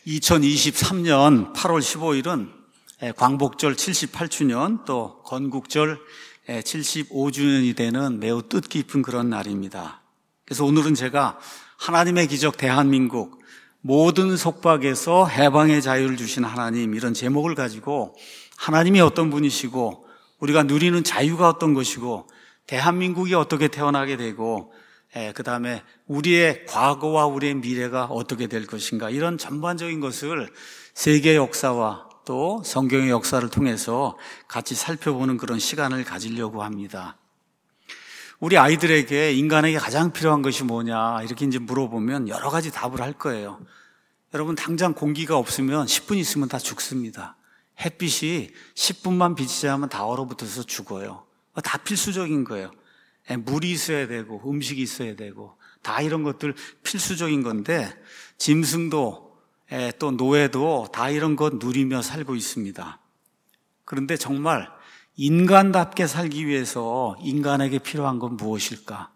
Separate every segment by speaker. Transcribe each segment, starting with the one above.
Speaker 1: 2023년 8월 15일은 광복절 78주년 또 건국절 75주년이 되는 매우 뜻깊은 그런 날입니다. 그래서 오늘은 제가 하나님의 기적 대한민국 모든 속박에서 해방의 자유를 주신 하나님, 이런 제목을 가지고 하나님이 어떤 분이시고 우리가 누리는 자유가 어떤 것이고 대한민국이 어떻게 태어나게 되고 그 다음에 우리의 과거와 우리의 미래가 어떻게 될 것인가, 이런 전반적인 것을 세계 역사와 또 성경의 역사를 통해서 같이 살펴보는 그런 시간을 가지려고 합니다. 우리 아이들에게 인간에게 가장 필요한 것이 뭐냐 이렇게 이제 물어보면 여러 가지 답을 할 거예요. 여러분, 당장 공기가 없으면 10분 있으면 다 죽습니다. 햇빛이 10분만 비치지 않으면 다 얼어붙어서 죽어요. 다 필수적인 거예요. 물이 있어야 되고 음식이 있어야 되고 다 이런 것들 필수적인 건데, 짐승도 또 노예도 다 이런 것 누리며 살고 있습니다. 그런데 정말 인간답게 살기 위해서 인간에게 필요한 건 무엇일까?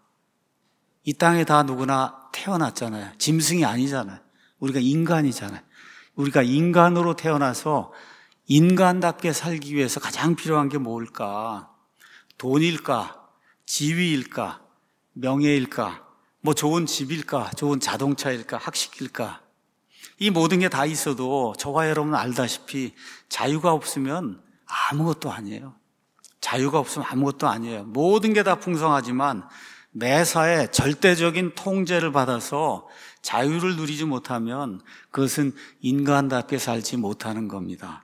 Speaker 1: 이 땅에 다 누구나 태어났잖아요. 짐승이 아니잖아요. 우리가 인간이잖아요. 우리가 인간으로 태어나서 인간답게 살기 위해서 가장 필요한 게 뭘까? 돈일까? 지위일까? 명예일까? 뭐 좋은 집일까? 좋은 자동차일까? 학식일까? 이 모든 게 다 있어도 저와 여러분은 알다시피 자유가 없으면 아무것도 아니에요. 자유가 없으면 아무것도 아니에요. 모든 게 다 풍성하지만 매사에 절대적인 통제를 받아서 자유를 누리지 못하면 그것은 인간답게 살지 못하는 겁니다.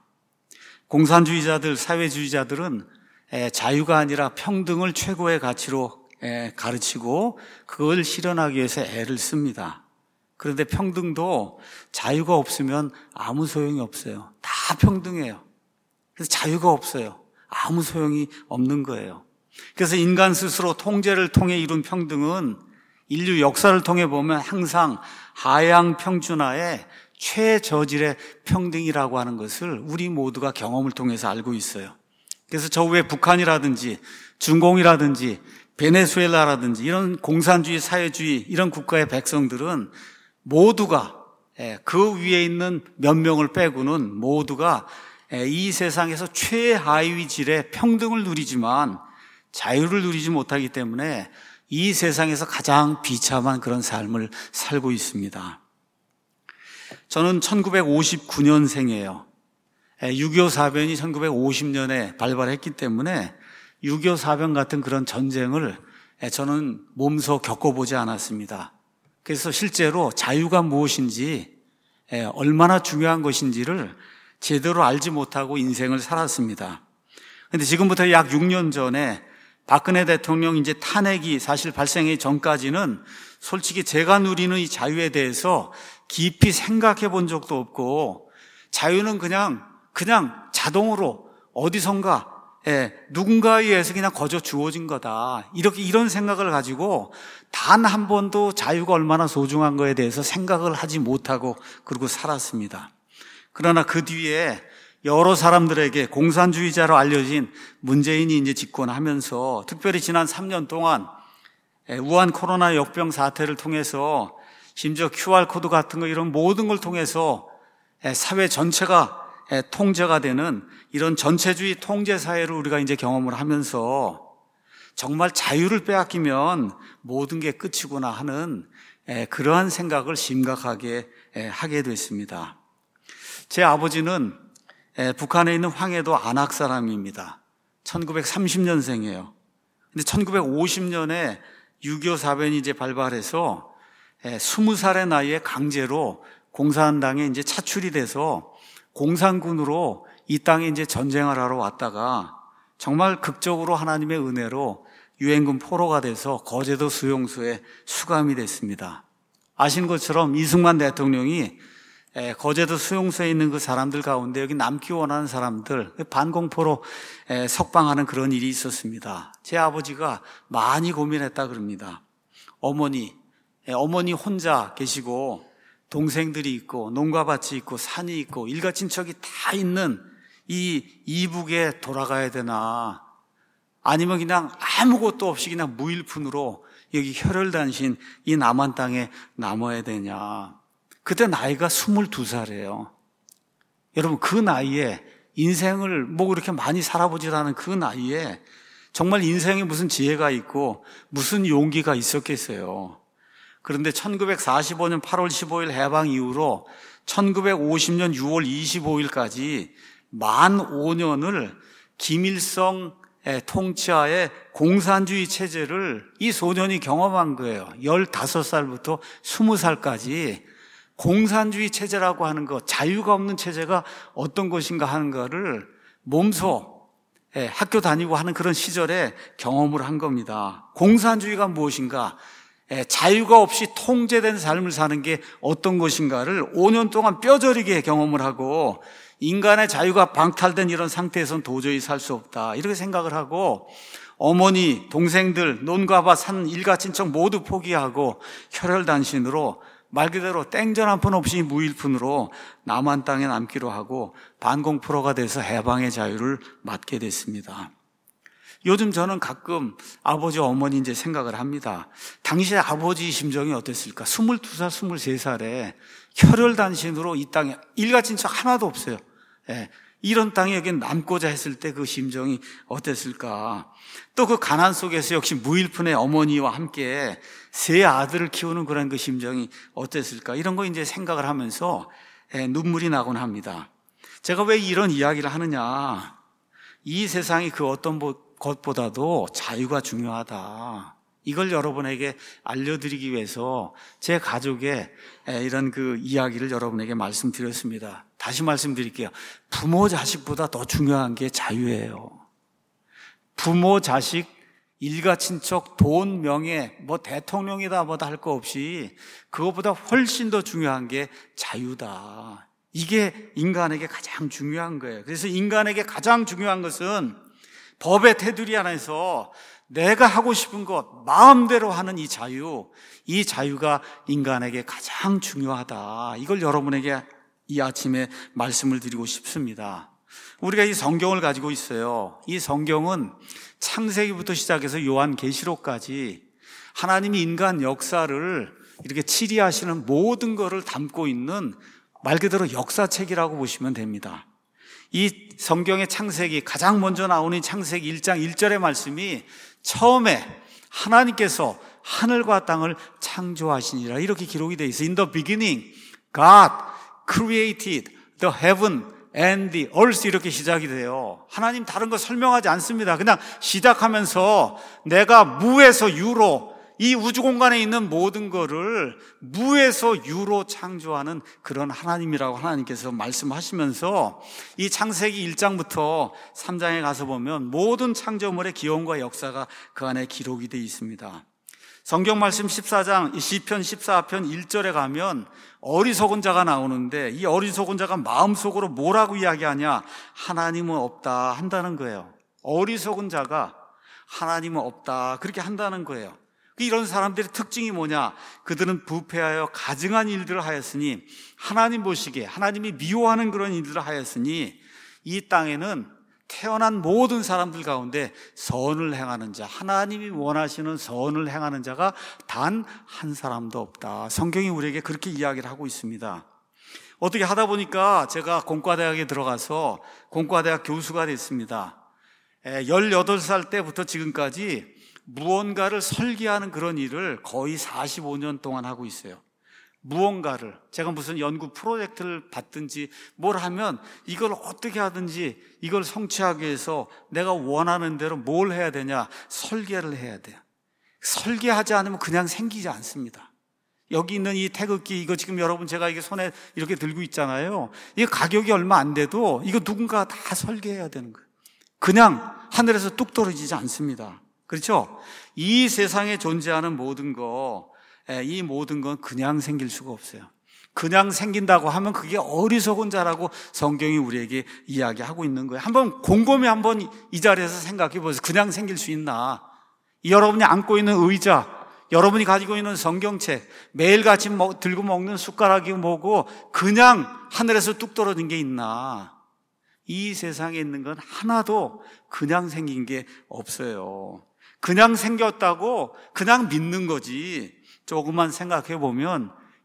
Speaker 1: 공산주의자들, 사회주의자들은 자유가 아니라 평등을 최고의 가치로 가르치고 그걸 실현하기 위해서 애를 씁니다. 그런데 평등도 자유가 없으면 아무 소용이 없어요. 다 평등해요. 그래서 자유가 없어요. 아무 소용이 없는 거예요. 그래서 인간 스스로 통제를 통해 이룬 평등은 인류 역사를 통해 보면 항상 하향 평준화의 최저질의 평등이라고 하는 것을 우리 모두가 경험을 통해서 알고 있어요. 그래서 저 위에 북한이라든지 중공이라든지 베네수엘라라든지 이런 공산주의, 사회주의 이런 국가의 백성들은 모두가 그 위에 있는 몇 명을 빼고는 모두가 이 세상에서 최하위 질의 평등을 누리지만 자유를 누리지 못하기 때문에 이 세상에서 가장 비참한 그런 삶을 살고 있습니다. 저는 1959년생이에요. 6.25 사변이 1950년에 발발했기 때문에 6.25 사변 같은 그런 전쟁을 저는 몸소 겪어보지 않았습니다. 그래서 실제로 자유가 무엇인지, 얼마나 중요한 것인지를 제대로 알지 못하고 인생을 살았습니다. 그런데 지금부터 약 6년 전에 박근혜 대통령 이제 탄핵이 사실 발생하기 전까지는 솔직히 제가 누리는 이 자유에 대해서 깊이 생각해 본 적도 없고, 자유는 그냥 자동으로 어디선가 누군가에 의해서 그냥 거저 주어진 거다, 이런 생각을 가지고 단 한 번도 자유가 얼마나 소중한 거에 대해서 생각을 하지 못하고 그러고 살았습니다. 그러나 그 뒤에 여러 사람들에게 공산주의자로 알려진 문재인이 이제 집권하면서, 특별히 지난 3년 동안 우한 코로나 역병 사태를 통해서 심지어 QR코드 같은 거 이런 모든 걸 통해서 사회 전체가 통제가 되는 이런 전체주의 통제 사회를 우리가 이제 경험을 하면서 정말 자유를 빼앗기면 모든 게 끝이구나 하는 그러한 생각을 심각하게 하게 됐습니다. 제 아버지는 북한에 있는 황해도 안악 사람입니다. 1930년생이에요. 근데 1950년에 6.25 사변이 이제 발발해서 20살의 나이에 강제로 공산당에 이제 차출이 돼서 공산군으로 이 땅에 이제 전쟁을 하러 왔다가 정말 극적으로 하나님의 은혜로 유엔군 포로가 돼서 거제도 수용소에 수감이 됐습니다. 아시는 것처럼 이승만 대통령이 거제도 수용소에 있는 그 사람들 가운데 여기 남기 원하는 사람들 반공포로 석방하는 그런 일이 있었습니다. 제 아버지가 많이 고민했다 그럽니다. 어머니 혼자 계시고 동생들이 있고 농가밭이 있고 산이 있고 일가 친척이 다 있는 이 이북에 돌아가야 되나, 아니면 그냥 아무것도 없이 그냥 무일푼으로 여기 혈혈단신 이 남한 땅에 남아야 되냐. 그때 나이가 22살이에요. 여러분, 그 나이에 인생을 뭐 그렇게 많이 살아보질 않은 그 나이에 정말 인생에 무슨 지혜가 있고 무슨 용기가 있었겠어요. 그런데 1945년 8월 15일 해방 이후로 1950년 6월 25일까지 만 5년을 김일성 통치하에 공산주의 체제를 이 소년이 경험한 거예요. 15살부터 20살까지 공산주의 체제라고 하는 것, 자유가 없는 체제가 어떤 것인가 하는 거를 몸소 학교 다니고 하는 그런 시절에 경험을 한 겁니다. 공산주의가 무엇인가, 자유가 없이 통제된 삶을 사는 게 어떤 것인가를 5년 동안 뼈저리게 경험을 하고, 인간의 자유가 방탈된 이런 상태에서는 도저히 살 수 없다, 이렇게 생각을 하고, 어머니, 동생들, 논과 밭, 산, 일가, 친척 모두 포기하고 혈혈단신으로 말 그대로 땡전 한 푼 없이 무일푼으로 남한 땅에 남기로 하고 반공포로가 돼서 해방의 자유를 맞게 됐습니다. 요즘 저는 가끔 아버지, 어머니 이제 생각을 합니다. 당시에 아버지 심정이 어땠을까? 22살, 23살에 혈혈단신으로 이 땅에 일가친척 하나도 없어요. 이런 땅에 여기 남고자 했을 때 그 심정이 어땠을까? 또 그 가난 속에서 역시 무일푼의 어머니와 함께 세 아들을 키우는 그런 그 심정이 어땠을까? 이런 거 이제 생각을 하면서 눈물이 나곤 합니다. 제가 왜 이런 이야기를 하느냐? 이 세상이 그 어떤 것보다도 자유가 중요하다. 이걸 여러분에게 알려드리기 위해서 제 가족의 이런 그 이야기를 여러분에게 말씀드렸습니다. 다시 말씀드릴게요. 부모, 자식보다 더 중요한 게 자유예요. 부모, 자식, 일가, 친척, 돈, 명예, 뭐 대통령이다 뭐다 할 거 없이 그것보다 훨씬 더 중요한 게 자유다. 이게 인간에게 가장 중요한 거예요. 그래서 인간에게 가장 중요한 것은 법의 테두리 안에서 내가 하고 싶은 것 마음대로 하는 이 자유가 인간에게 가장 중요하다. 이걸 여러분에게 이 아침에 말씀을 드리고 싶습니다. 우리가 이 성경을 가지고 있어요. 이 성경은 창세기부터 시작해서 요한계시록까지 하나님이 인간 역사를 이렇게 치리하시는 모든 것을 담고 있는 말 그대로 역사책이라고 보시면 됩니다. 이 성경의 창세기, 가장 먼저 나오는 창세기 1장 1절의 말씀이 처음에 하나님께서 하늘과 땅을 창조하시니라 이렇게 기록이 되어 있어요. In the beginning, God created the heaven and the earth 이렇게 시작이 돼요. 하나님 다른 거 설명하지 않습니다. 그냥 시작하면서 내가 무에서 유로, 이 우주 공간에 있는 모든 거를 무에서 유로 창조하는 그런 하나님이라고 하나님께서 말씀하시면서 이 창세기 1장부터 3장에 가서 보면 모든 창조물의 기원과 역사가 그 안에 기록이 되어 있습니다. 성경 말씀 14장 시편 14편 1절에 가면 어리석은 자가 나오는데 이 어리석은 자가 마음속으로 뭐라고 이야기하냐? 하나님은 없다 한다는 거예요. 어리석은 자가 하나님은 없다 그렇게 한다는 거예요. 이런 사람들의 특징이 뭐냐? 그들은 부패하여 가증한 일들을 하였으니 하나님 보시기에 하나님이 미워하는 그런 일들을 하였으니 이 땅에는 태어난 모든 사람들 가운데 선을 행하는 자, 하나님이 원하시는 선을 행하는 자가 단 한 사람도 없다. 성경이 우리에게 그렇게 이야기를 하고 있습니다. 어떻게 하다 보니까 제가 공과대학에 들어가서 공과대학 교수가 됐습니다. 18살 때부터 지금까지 무언가를 설계하는 그런 일을 거의 45년 동안 하고 있어요. 무언가를 제가 무슨 연구 프로젝트를 받든지 뭘 하면 이걸 어떻게 하든지 이걸 성취하기 위해서 내가 원하는 대로 뭘 해야 되냐? 설계를 해야 돼요. 설계하지 않으면 그냥 생기지 않습니다. 여기 있는 이 태극기 이거 지금 여러분 제가 이게 손에 이렇게 들고 있잖아요. 이게 가격이 얼마 안 돼도 이거 누군가 다 설계해야 되는 거예요. 그냥 하늘에서 뚝 떨어지지 않습니다. 그렇죠? 이 세상에 존재하는 모든 이 모든 건 그냥 생길 수가 없어요. 그냥 생긴다고 하면 그게 어리석은 자라고 성경이 우리에게 이야기하고 있는 거예요. 한번 곰곰이 한번 이 자리에서 생각해 보세요. 그냥 생길 수 있나? 여러분이 안고 있는 의자, 여러분이 가지고 있는 성경책, 매일같이 들고 먹는 숟가락이 뭐고 그냥 하늘에서 뚝 떨어진 게 있나? 이 세상에 있는 건 하나도 그냥 생긴 게 없어요. 그냥 생겼다고 그냥 믿는 거지. 조금만 생각해 보면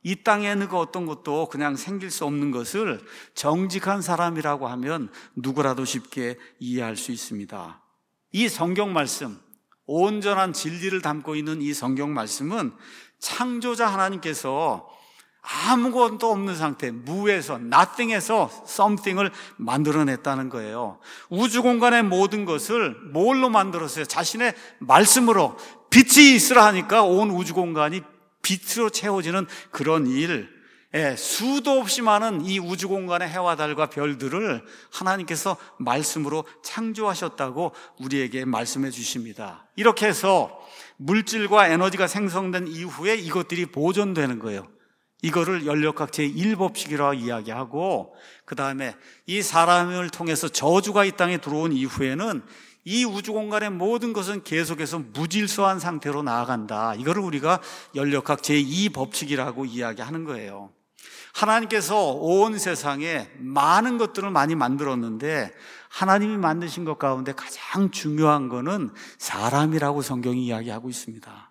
Speaker 1: 이 땅에 있는 그 어떤 것도 그냥 생길 수 없는 것을 정직한 사람이라고 하면 누구라도 쉽게 이해할 수 있습니다. 이 성경 말씀, 온전한 진리를 담고 있는 이 성경 말씀은 창조자 하나님께서 아무것도 없는 상태, 무에서, nothing에서 something을 만들어냈다는 거예요. 우주 공간의 모든 것을 뭘로 만들었어요? 자신의 말씀으로. 빛이 있으라 하니까 온 우주 공간이 빛으로 채워지는 그런 일, 수도 없이 많은 이 우주 공간의 해와 달과 별들을 하나님께서 말씀으로 창조하셨다고 우리에게 말씀해 주십니다. 이렇게 해서 물질과 에너지가 생성된 이후에 이것들이 보존되는 거예요. 이거를 연력학 제1법칙이라고 이야기하고, 그 다음에 이 사람을 통해서 저주가 이 땅에 들어온 이후에는 이 우주 공간의 모든 것은 계속해서 무질서한 상태로 나아간다. 이거를 우리가 연력학 제2법칙이라고 이야기하는 거예요. 하나님께서 온 세상에 많은 것들을 많이 만들었는데 하나님이 만드신 것 가운데 가장 중요한 거는 사람이라고 성경이 이야기하고 있습니다.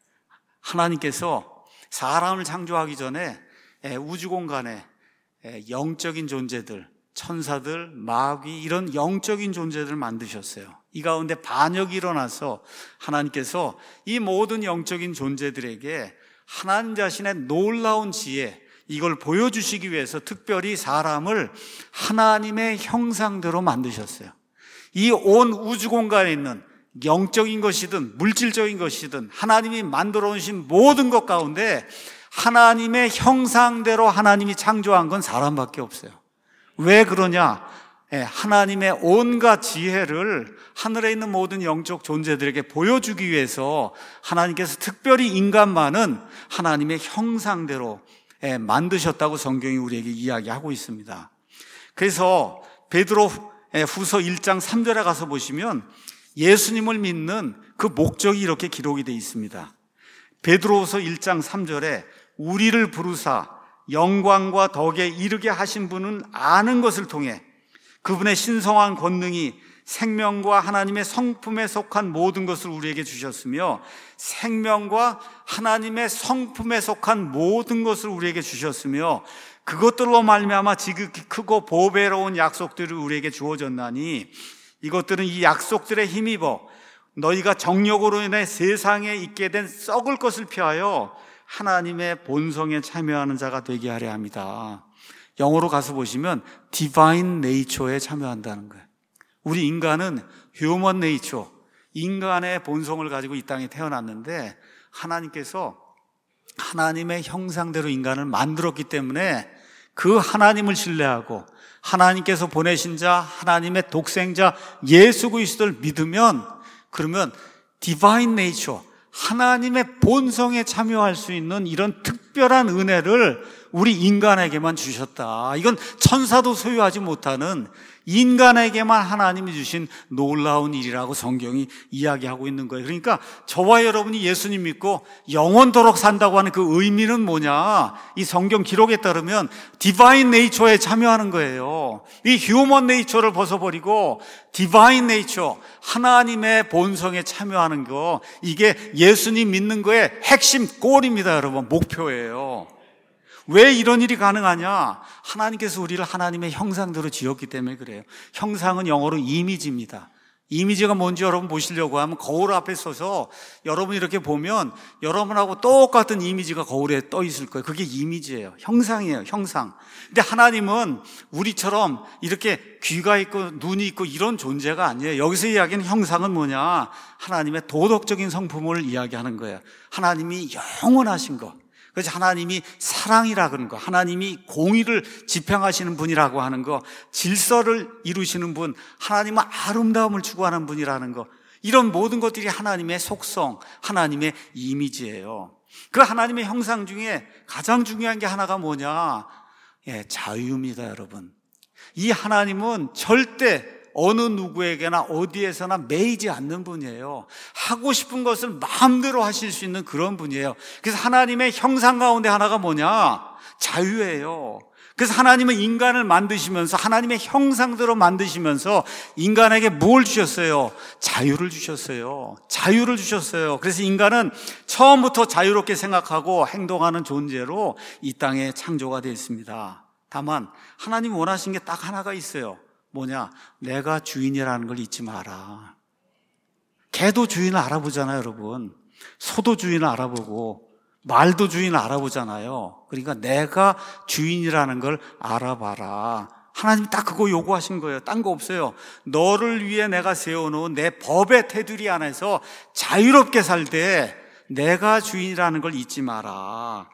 Speaker 1: 하나님께서 사람을 창조하기 전에 우주 공간에 영적인 존재들, 천사들, 마귀 이런 영적인 존재들을 만드셨어요. 이 가운데 반역이 일어나서 하나님께서 이 모든 영적인 존재들에게 하나님 자신의 놀라운 지혜, 이걸 보여주시기 위해서 특별히 사람을 하나님의 형상대로 만드셨어요. 이 온 우주 공간에 있는 영적인 것이든 물질적인 것이든 하나님이 만들어 오신 모든 것 가운데 하나님의 형상대로 하나님이 창조한 건 사람밖에 없어요. 왜 그러냐? 하나님의 온갖 지혜를 하늘에 있는 모든 영적 존재들에게 보여주기 위해서 하나님께서 특별히 인간만은 하나님의 형상대로 만드셨다고 성경이 우리에게 이야기하고 있습니다. 그래서 베드로 후서 1장 3절에 가서 보시면 예수님을 믿는 그 목적이 이렇게 기록이 되어 있습니다. 베드로후서 1장 3절에 우리를 부르사 영광과 덕에 이르게 하신 분은 아는 것을 통해 그분의 신성한 권능이 생명과 하나님의 성품에 속한 모든 것을 우리에게 주셨으며 생명과 하나님의 성품에 속한 모든 것을 우리에게 주셨으며 그것들로 말미암아 지극히 크고 보배로운 약속들이 우리에게 주어졌나니 이것들은 이 약속들에 힘입어 너희가 정욕으로 인해 세상에 있게 된 썩을 것을 피하여 하나님의 본성에 참여하는 자가 되게 하려 합니다. 영어로 가서 보시면 Divine Nature에 참여한다는 거예요. 우리 인간은 Human Nature, 인간의 본성을 가지고 이 땅에 태어났는데 하나님께서 하나님의 형상대로 인간을 만들었기 때문에 그 하나님을 신뢰하고 하나님께서 보내신 자, 하나님의 독생자 예수 그리스도를 믿으면 그러면 Divine Nature, 하나님의 본성에 참여할 수 있는 이런 특별한 은혜를 우리 인간에게만 주셨다. 이건 천사도 소유하지 못하는 인간에게만 하나님이 주신 놀라운 일이라고 성경이 이야기하고 있는 거예요. 그러니까 저와 여러분이 예수님 믿고 영원토록 산다고 하는 그 의미는 뭐냐? 이 성경 기록에 따르면 디바인 네이처에 참여하는 거예요. 이 휴먼 네이처를 벗어버리고 디바인 네이처, 하나님의 본성에 참여하는 거, 이게 예수님 믿는 거의 핵심 골입니다, 여러분. 목표예요. 왜 이런 일이 가능하냐? 하나님께서 우리를 하나님의 형상대로 지었기 때문에 그래요. 형상은 영어로 이미지입니다. 이미지가 뭔지 여러분 보시려고 하면 거울 앞에 서서 여러분 이렇게 보면 여러분하고 똑같은 이미지가 거울에 떠 있을 거예요. 그게 이미지예요. 형상이에요. 형상. 근데 하나님은 우리처럼 이렇게 귀가 있고 눈이 있고 이런 존재가 아니에요. 여기서 이야기하는 형상은 뭐냐? 하나님의 도덕적인 성품을 이야기하는 거예요. 하나님이 영원하신 것. 그래서 하나님이 사랑이라 그러는 거, 하나님이 공의를 집행하시는 분이라고 하는 거, 질서를 이루시는 분, 하나님은 아름다움을 추구하는 분이라는 거, 이런 모든 것들이 하나님의 속성, 하나님의 이미지예요. 그 하나님의 형상 중에 가장 중요한 게 하나가 뭐냐? 자유입니다, 여러분. 이 하나님은 절대 어느 누구에게나 어디에서나 매이지 않는 분이에요. 하고 싶은 것을 마음대로 하실 수 있는 그런 분이에요. 그래서 하나님의 형상 가운데 하나가 뭐냐? 자유예요. 그래서 하나님은 인간을 만드시면서 하나님의 형상대로 만드시면서 인간에게 뭘 주셨어요? 자유를 주셨어요. 자유를 주셨어요. 그래서 인간은 처음부터 자유롭게 생각하고 행동하는 존재로 이 땅에 창조가 되어 있습니다. 다만 하나님이 원하신 게 딱 하나가 있어요. 뭐냐? 내가 주인이라는 걸 잊지 마라. 개도 주인을 알아보잖아요, 여러분. 소도 주인을 알아보고 말도 주인을 알아보잖아요. 그러니까 내가 주인이라는 걸 알아봐라. 하나님이 딱 그거 요구하신 거예요. 딴 거 없어요. 너를 위해 내가 세워놓은 내 법의 테두리 안에서 자유롭게 살 때 내가 주인이라는 걸 잊지 마라.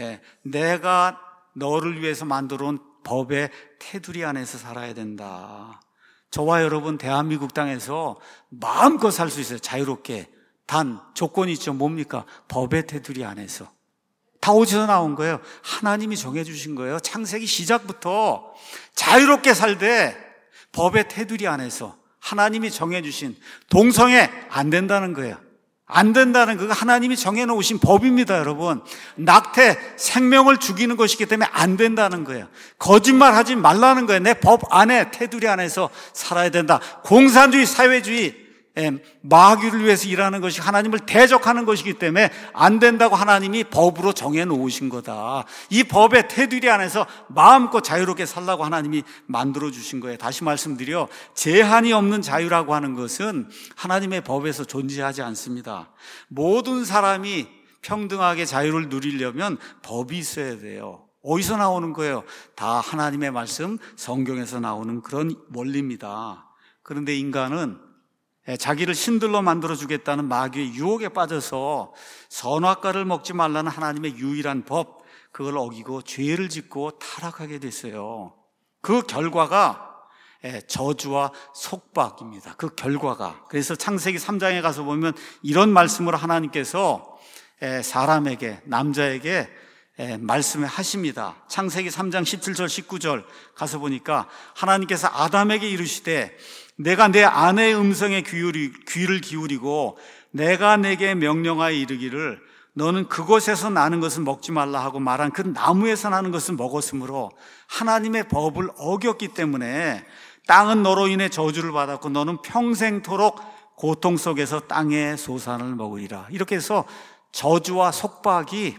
Speaker 1: 내가 너를 위해서 만들어온 법의 테두리 안에서 살아야 된다. 저와 여러분 대한민국 땅에서 마음껏 살 수 있어요. 자유롭게. 단 조건이 있죠. 뭡니까? 법의 테두리 안에서. 다 어디서 나온 거예요? 하나님이 정해주신 거예요. 창세기 시작부터 자유롭게 살되 법의 테두리 안에서 하나님이 정해주신 동성애 안 된다는 거예요. 안 된다는 그거 하나님이 정해놓으신 법입니다, 여러분. 낙태, 생명을 죽이는 것이기 때문에 안 된다는 거예요. 거짓말하지 말라는 거예요. 내 법 안에, 테두리 안에서 살아야 된다. 공산주의, 사회주의, 마귀를 위해서 일하는 것이 하나님을 대적하는 것이기 때문에 안 된다고 하나님이 법으로 정해놓으신 거다. 이 법의 테두리 안에서 마음껏 자유롭게 살라고 하나님이 만들어주신 거예요. 다시 말씀드려, 제한이 없는 자유라고 하는 것은 하나님의 법에서 존재하지 않습니다. 모든 사람이 평등하게 자유를 누리려면 법이 있어야 돼요. 어디서 나오는 거예요? 다 하나님의 말씀, 성경에서 나오는 그런 원리입니다. 그런데 인간은 자기를 신들로 만들어주겠다는 마귀의 유혹에 빠져서 선악과를 먹지 말라는 하나님의 유일한 법, 그걸 어기고 죄를 짓고 타락하게 됐어요. 그 결과가 저주와 속박입니다. 그 결과가. 그래서 창세기 3장에 가서 보면 이런 말씀으로 하나님께서 사람에게, 남자에게 말씀을 하십니다. 창세기 3장 17절 19절 가서 보니까 하나님께서 아담에게 이르시되 내가 내 아내의 음성에 귀를 기울이고 내가 내게 명령하여 이르기를 너는 그곳에서 나는 것을 먹지 말라 하고 말한 그 나무에서 나는 것을 먹었으므로 하나님의 법을 어겼기 때문에 땅은 너로 인해 저주를 받았고 너는 평생토록 고통 속에서 땅의 소산을 먹으리라. 이렇게 해서 저주와 속박이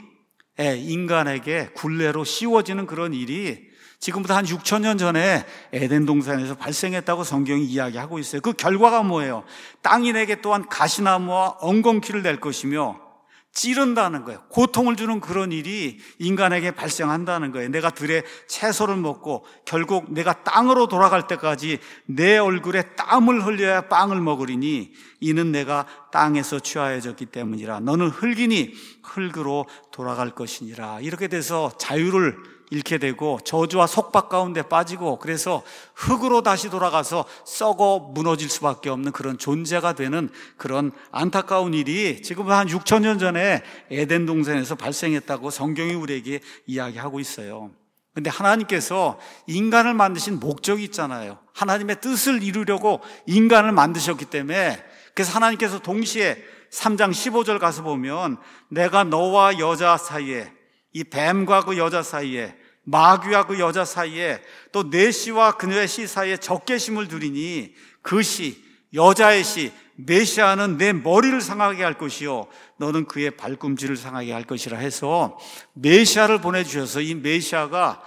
Speaker 1: 인간에게 굴레로 씌워지는 그런 일이 지금부터 한 6,000년 전에 에덴 동산에서 발생했다고 성경이 이야기하고 있어요. 그 결과가 뭐예요? 땅이 내게 또한 가시나무와 엉겅퀴를 낼 것이며 찌른다는 거예요. 고통을 주는 그런 일이 인간에게 발생한다는 거예요. 내가 들의 채소를 먹고 결국 내가 땅으로 돌아갈 때까지 내 얼굴에 땀을 흘려야 빵을 먹으리니 이는 내가 땅에서 취하여졌기 때문이라. 너는 흙이니 흙으로 돌아갈 것이니라. 이렇게 돼서 자유를 잃게 되고 저주와 속박 가운데 빠지고 그래서 흙으로 다시 돌아가서 썩어 무너질 수밖에 없는 그런 존재가 되는 그런 안타까운 일이 지금 한 6,000년 전에 에덴 동산에서 발생했다고 성경이 우리에게 이야기하고 있어요. 그런데 하나님께서 인간을 만드신 목적이 있잖아요. 하나님의 뜻을 이루려고 인간을 만드셨기 때문에 그래서 하나님께서 동시에 3장 15절 가서 보면 내가 너와 여자 사이에 이 뱀과 그 여자 사이에 마귀와 그 여자 사이에 또 내 씨와 그녀의 씨 사이에 적개심을 두리니 그 씨, 여자의 씨, 메시아는 내 머리를 상하게 할 것이요 너는 그의 발꿈치를 상하게 할 것이라 해서 메시아를 보내주셔서 이 메시아가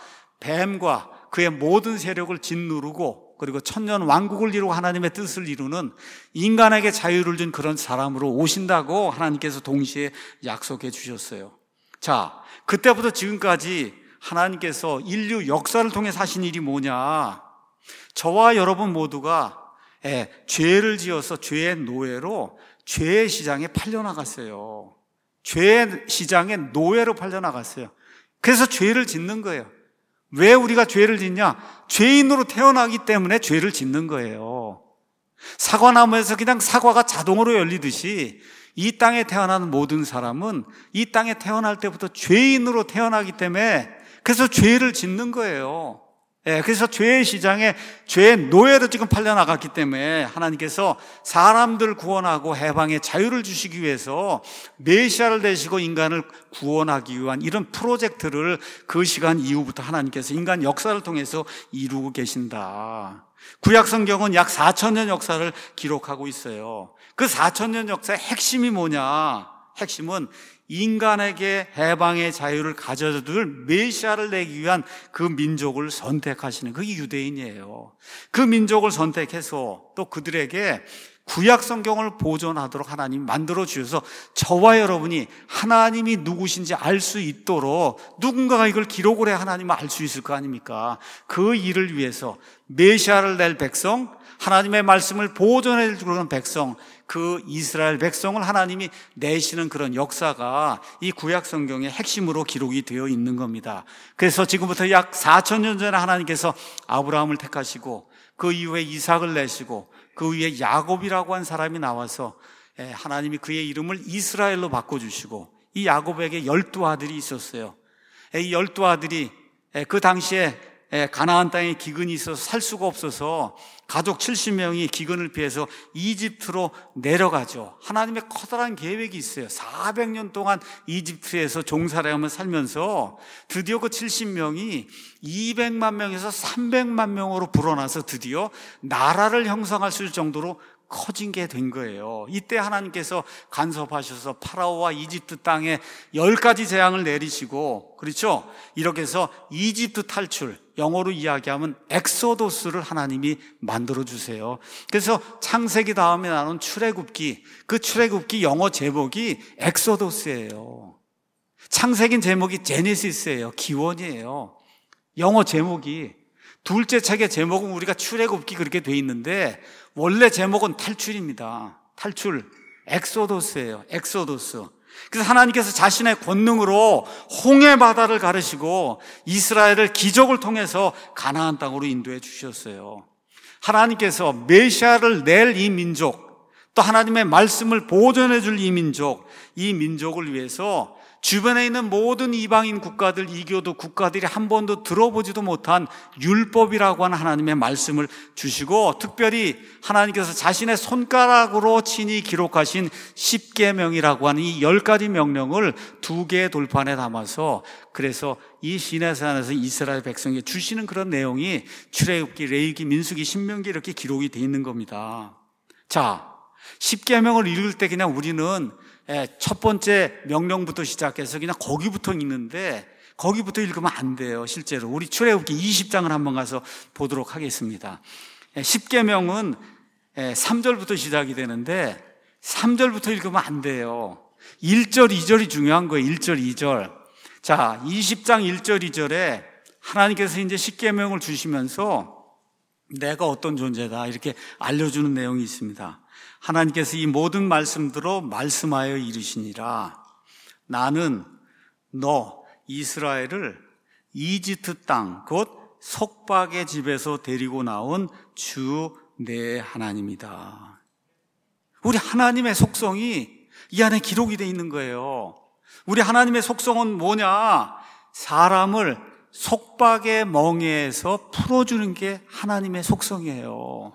Speaker 1: 뱀과 그의 모든 세력을 짓누르고 그리고 천년 왕국을 이루고 하나님의 뜻을 이루는 인간에게 자유를 준 그런 사람으로 오신다고 하나님께서 동시에 약속해 주셨어요. 자, 그때부터 지금까지 하나님께서 인류 역사를 통해 하신 일이 뭐냐? 저와 여러분 모두가 죄를 지어서 죄의 노예로 죄의 시장에 팔려나갔어요. 죄의 시장에 노예로 팔려나갔어요. 그래서 죄를 짓는 거예요. 왜 우리가 죄를 짓냐? 죄인으로 태어나기 때문에 죄를 짓는 거예요. 사과나무에서 그냥 사과가 자동으로 열리듯이 이 땅에 태어나는 모든 사람은 이 땅에 태어날 때부터 죄인으로 태어나기 때문에 그래서 죄를 짓는 거예요. 그래서 죄의 시장에 죄의 노예로 지금 팔려나갔기 때문에 하나님께서 사람들 구원하고 해방의 자유를 주시기 위해서 메시아를 내시고 인간을 구원하기 위한 이런 프로젝트를 그 시간 이후부터 하나님께서 인간 역사를 통해서 이루고 계신다. 구약 성경은 약 4,000년 역사를 기록하고 있어요. 그 4,000년 역사의 핵심이 뭐냐? 핵심은 인간에게 해방의 자유를 가져줄 메시아를 내기 위한 그 민족을 선택하시는, 그게 유대인이에요. 그 민족을 선택해서 또 그들에게 구약 성경을 보존하도록 하나님이 만들어 주셔서 저와 여러분이 하나님이 누구신지 알 수 있도록 누군가가 이걸 기록을 해야 하나님을 알 수 있을 거 아닙니까? 그 일을 위해서 메시아를 낼 백성, 하나님의 말씀을 보존해 주는 백성, 그 이스라엘 백성을 하나님이 내시는 그런 역사가 이 구약 성경의 핵심으로 기록이 되어 있는 겁니다. 그래서 지금부터 약 4,000년 전에 하나님께서 아브라함을 택하시고 그 이후에 이삭을 내시고 그 위에 야곱이라고 한 사람이 나와서 하나님이 그의 이름을 이스라엘로 바꿔주시고 이 야곱에게 12아들이 있었어요. 이 12아들이 그 당시에 가나안 땅에 기근이 있어서 살 수가 없어서 가족 70명이 기근을 피해서 이집트로 내려가죠. 하나님의 커다란 계획이 있어요. 400년 동안 이집트에서 종살이하며 살면서 드디어 그 70명이 200만 명에서 300만 명으로 불어나서 드디어 나라를 형성할 수 있을 정도로 커진 게 된 거예요. 이때 하나님께서 간섭하셔서 파라오와 이집트 땅에 10가지 재앙을 내리시고, 그렇죠? 이렇게 해서 이집트 탈출, 영어로 이야기하면 엑소도스를 하나님이 만들어주세요. 그래서 창세기 다음에 나온 출애굽기, 그 출애굽기 영어 제목이 엑소도스예요. 창세기 제목이 제네시스예요. 기원이에요. 영어 제목이. 둘째 책의 제목은 우리가 출애굽기 그렇게 돼 있는데 원래 제목은 탈출입니다. 탈출, 엑소도스예요. 엑소도스. 그래서 하나님께서 자신의 권능으로 홍해 바다를 가르시고 이스라엘을 기적을 통해서 가나안 땅으로 인도해 주셨어요. 하나님께서 메시아를 낼 이 민족, 또 하나님의 말씀을 보존해 줄 이 민족을 위해서 주변에 있는 모든 이방인 국가들, 이교도 국가들이 한 번도 들어보지도 못한 율법이라고 하는 하나님의 말씀을 주시고, 특별히 하나님께서 자신의 손가락으로 친히 기록하신 십계명이라고 하는 이 10가지 명령을 2개의 돌판에 담아서, 그래서 이 시내산에서 이스라엘 백성에게 주시는 그런 내용이 출애굽기, 레위기, 민수기, 신명기 이렇게 기록이 되어 있는 겁니다. 자, 십계명을 읽을 때 그냥 우리는 첫 번째 명령부터 시작해서 그냥 거기부터 읽는데, 거기부터 읽으면 안 돼요. 실제로 우리 출애굽기 20장을 한번 가서 보도록 하겠습니다. 십계명은 3절부터 시작이 되는데 3절부터 읽으면 안 돼요. 1절, 2절이 중요한 거예요. 1절, 2절. 자, 20장 1절, 2절에 하나님께서 이제 십계명을 주시면서 내가 어떤 존재다 이렇게 알려주는 내용이 있습니다. 하나님께서 이 모든 말씀대로 말씀하여 이르시니라. 나는 너 이스라엘을 이집트 땅 곧 속박의 집에서 데리고 나온 주 내 하나님이다. 우리 하나님의 속성이 이 안에 기록이 되어 있는 거예요. 우리 하나님의 속성은 뭐냐? 사람을 속박의 멍에에서 풀어주는 게 하나님의 속성이에요.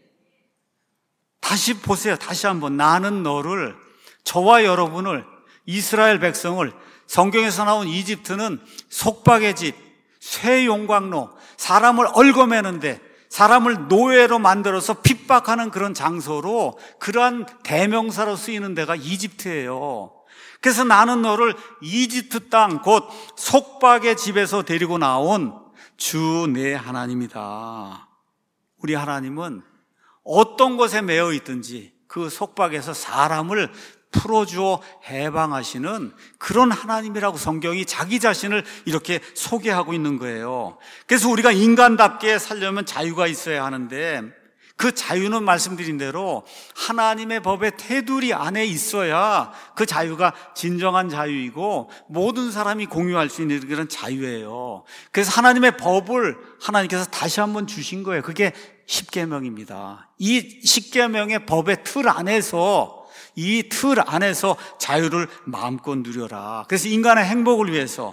Speaker 1: 다시 보세요. 다시 한번. 나는 너를, 저와 여러분을, 이스라엘 백성을, 성경에서 나온 이집트는 속박의 집, 쇠용광로, 사람을 얽어매는데, 사람을 노예로 만들어서 핍박하는 그런 장소로, 그러한 대명사로 쓰이는 데가 이집트예요. 그래서 나는 너를 이집트 땅 곧 속박의 집에서 데리고 나온 주 내 하나님이다. 우리 하나님은 어떤 것에 매여 있든지 그 속박에서 사람을 풀어주어 해방하시는 그런 하나님이라고 성경이 자기 자신을 이렇게 소개하고 있는 거예요. 그래서 우리가 인간답게 살려면 자유가 있어야 하는데, 그 자유는 말씀드린 대로 하나님의 법의 테두리 안에 있어야 그 자유가 진정한 자유이고 모든 사람이 공유할 수 있는 그런 자유예요. 그래서 하나님의 법을 하나님께서 다시 한번 주신 거예요. 그게 십계명입니다. 이 십계명의 법의 틀 안에서, 이 틀 안에서 자유를 마음껏 누려라. 그래서 인간의 행복을 위해서,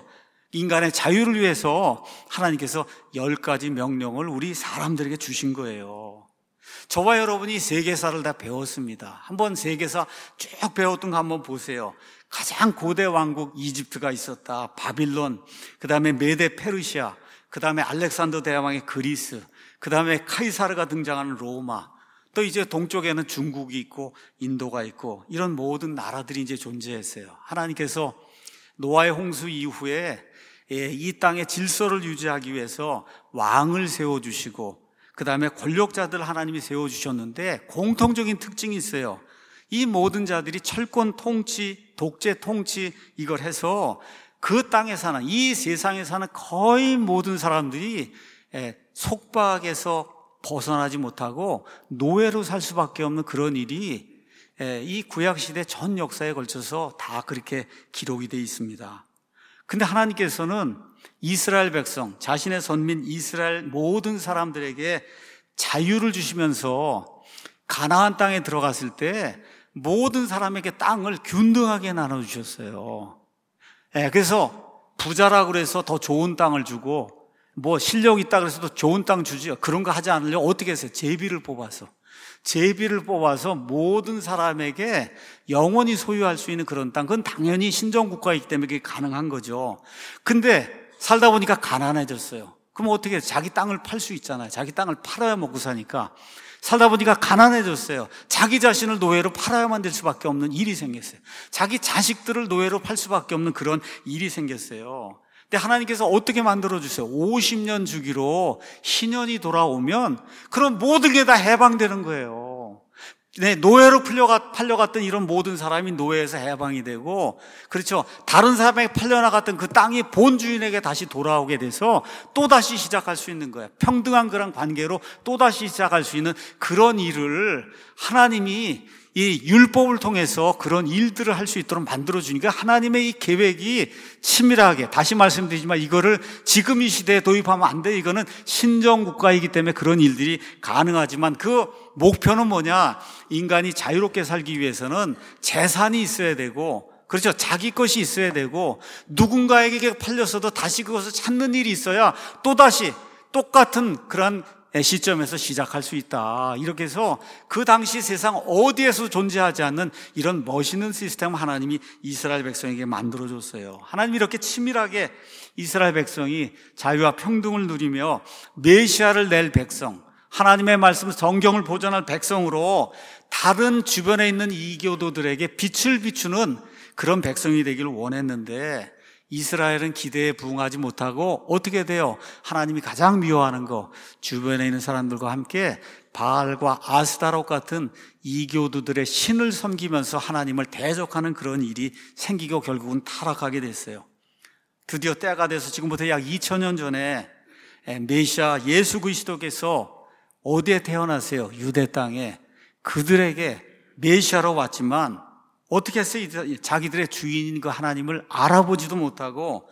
Speaker 1: 인간의 자유를 위해서 하나님께서 10가지 명령을 우리 사람들에게 주신 거예요. 저와 여러분이 세계사를 다 배웠습니다. 한번 세계사 쭉 배웠던 거 한번 보세요. 가장 고대 왕국 이집트가 있었다. 바빌론, 그 다음에 메데 페르시아, 그 다음에 알렉산더 대왕의 그리스, 그 다음에 카이사르가 등장하는 로마, 또 이제 동쪽에는 중국이 있고 인도가 있고 이런 모든 나라들이 이제 존재했어요. 하나님께서 노아의 홍수 이후에 이 땅의 질서를 유지하기 위해서 왕을 세워주시고 그 다음에 권력자들 하나님이 세워주셨는데 공통적인 특징이 있어요. 이 모든 자들이 철권 통치, 독재 통치 이걸 해서 그 땅에 사는, 이 세상에 사는 거의 모든 사람들이 속박에서 벗어나지 못하고 노예로 살 수밖에 없는 그런 일이 이 구약시대 전 역사에 걸쳐서 다 그렇게 기록이 되어 있습니다. 근데 하나님께서는 이스라엘 백성, 자신의 선민 이스라엘 모든 사람들에게 자유를 주시면서 가나안 땅에 들어갔을 때 모든 사람에게 땅을 균등하게 나눠주셨어요. 그래서 부자라고 그래서 더 좋은 땅을 주고 뭐 실력 있다 그래서 더 좋은 땅 주지 그런 거 하지 않으려고 어떻게 했어요? 제비를 뽑아서 모든 사람에게 영원히 소유할 수 있는 그런 땅, 그건 당연히 신정국가이기 때문에 그게 가능한 거죠. 근데 살다 보니까 가난해졌어요. 그럼 어떻게 해요? 자기 땅을 팔 수 있잖아요. 자기 땅을 팔아야 먹고 사니까. 살다 보니까 가난해졌어요. 자기 자신을 노예로 팔아야만 될 수밖에 없는 일이 생겼어요. 자기 자식들을 노예로 팔 수밖에 없는 그런 일이 생겼어요. 근데 하나님께서 어떻게 만들어주세요? 50년 주기로 희년이 돌아오면 그런 모든 게 다 해방되는 거예요. 노예로 팔려갔던 이런 모든 사람이 노예에서 해방이 되고, 그렇죠. 다른 사람에게 팔려나갔던 그 땅이 본 주인에게 다시 돌아오게 돼서 또다시 시작할 수 있는 거예요. 평등한 그런 관계로 또다시 시작할 수 있는 그런 일을 하나님이 이 율법을 통해서 그런 일들을 할 수 있도록 만들어주니까 하나님의 이 계획이 치밀하게, 다시 말씀드리지만 이거를 지금 이 시대에 도입하면 안 돼. 이거는 신정국가이기 때문에 그런 일들이 가능하지만 그 목표는 뭐냐? 인간이 자유롭게 살기 위해서는 재산이 있어야 되고, 그렇죠. 자기 것이 있어야 되고, 누군가에게 팔렸어도 다시 그것을 찾는 일이 있어야 또다시 똑같은 그런 시점에서 시작할 수 있다. 이렇게 해서 그 당시 세상 어디에서 존재하지 않는 이런 멋있는 시스템을 하나님이 이스라엘 백성에게 만들어줬어요. 하나님이 이렇게 치밀하게 이스라엘 백성이 자유와 평등을 누리며 메시아를 낼 백성, 하나님의 말씀, 성경을 보존할 백성으로 다른 주변에 있는 이교도들에게 빛을 비추는 그런 백성이 되기를 원했는데 이스라엘은 기대에 부응하지 못하고 어떻게 돼요? 하나님이 가장 미워하는 거, 주변에 있는 사람들과 함께 바알과 아스타롯 같은 이교도들의 신을 섬기면서 하나님을 대적하는 그런 일이 생기고 결국은 타락하게 됐어요. 드디어 때가 돼서 지금부터 약 2000년 전에 메시아 예수 그리스도께서 어디에 태어나세요? 유대 땅에. 그들에게 메시아로 왔지만 어떻게 했어요? 자기들의 주인인 그 하나님을 알아보지도 못하고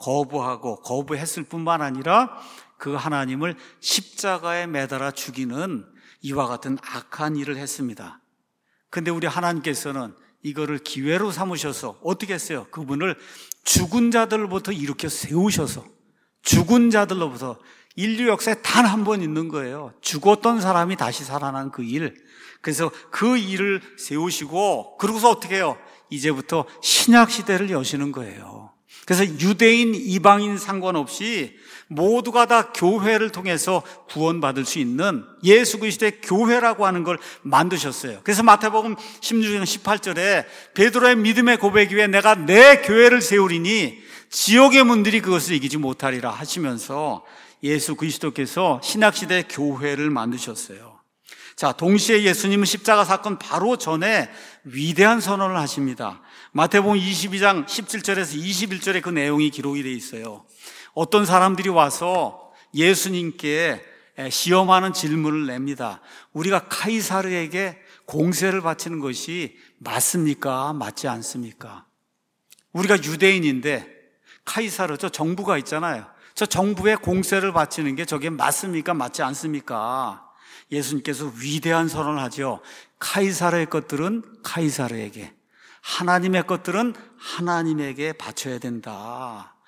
Speaker 1: 거부했을 뿐만 아니라 그 하나님을 십자가에 매달아 죽이는 이와 같은 악한 일을 했습니다. 근데 우리 하나님께서는 이거를 기회로 삼으셔서 어떻게 했어요? 그분을 죽은 자들로부터 일으켜 세우셔서, 죽은 자들로부터, 인류 역사에 단 한 번 있는 거예요. 죽었던 사람이 다시 살아난 그 일. 그래서 그 일을 세우시고, 그러고서 어떻게 해요? 이제부터 신약 시대를 여시는 거예요. 그래서 유대인, 이방인 상관없이 모두가 다 교회를 통해서 구원받을 수 있는 예수 그리스도의 교회라고 하는 걸 만드셨어요. 그래서 마태복음 16장 18절에 베드로의 믿음의 고백 위에 내가 내 교회를 세우리니 지옥의 문들이 그것을 이기지 못하리라 하시면서 예수 그리스도께서 신약시대 교회를 만드셨어요. 자, 동시에 예수님은 십자가 사건 바로 전에 위대한 선언을 하십니다. 마태복음 22장 17절에서 21절에 그 내용이 기록이 되어 있어요. 어떤 사람들이 와서 예수님께 시험하는 질문을 냅니다. 우리가 카이사르에게 공세를 바치는 것이 맞습니까? 맞지 않습니까? 우리가 유대인인데 카이사르, 저 정부가 있잖아요. 저 정부에 공세를 바치는 게 저게 맞습니까? 맞지 않습니까? 예수님께서 위대한 선언을 하죠. 카이사르의 것들은 카이사르에게, 하나님의 것들은 하나님에게 바쳐야 된다.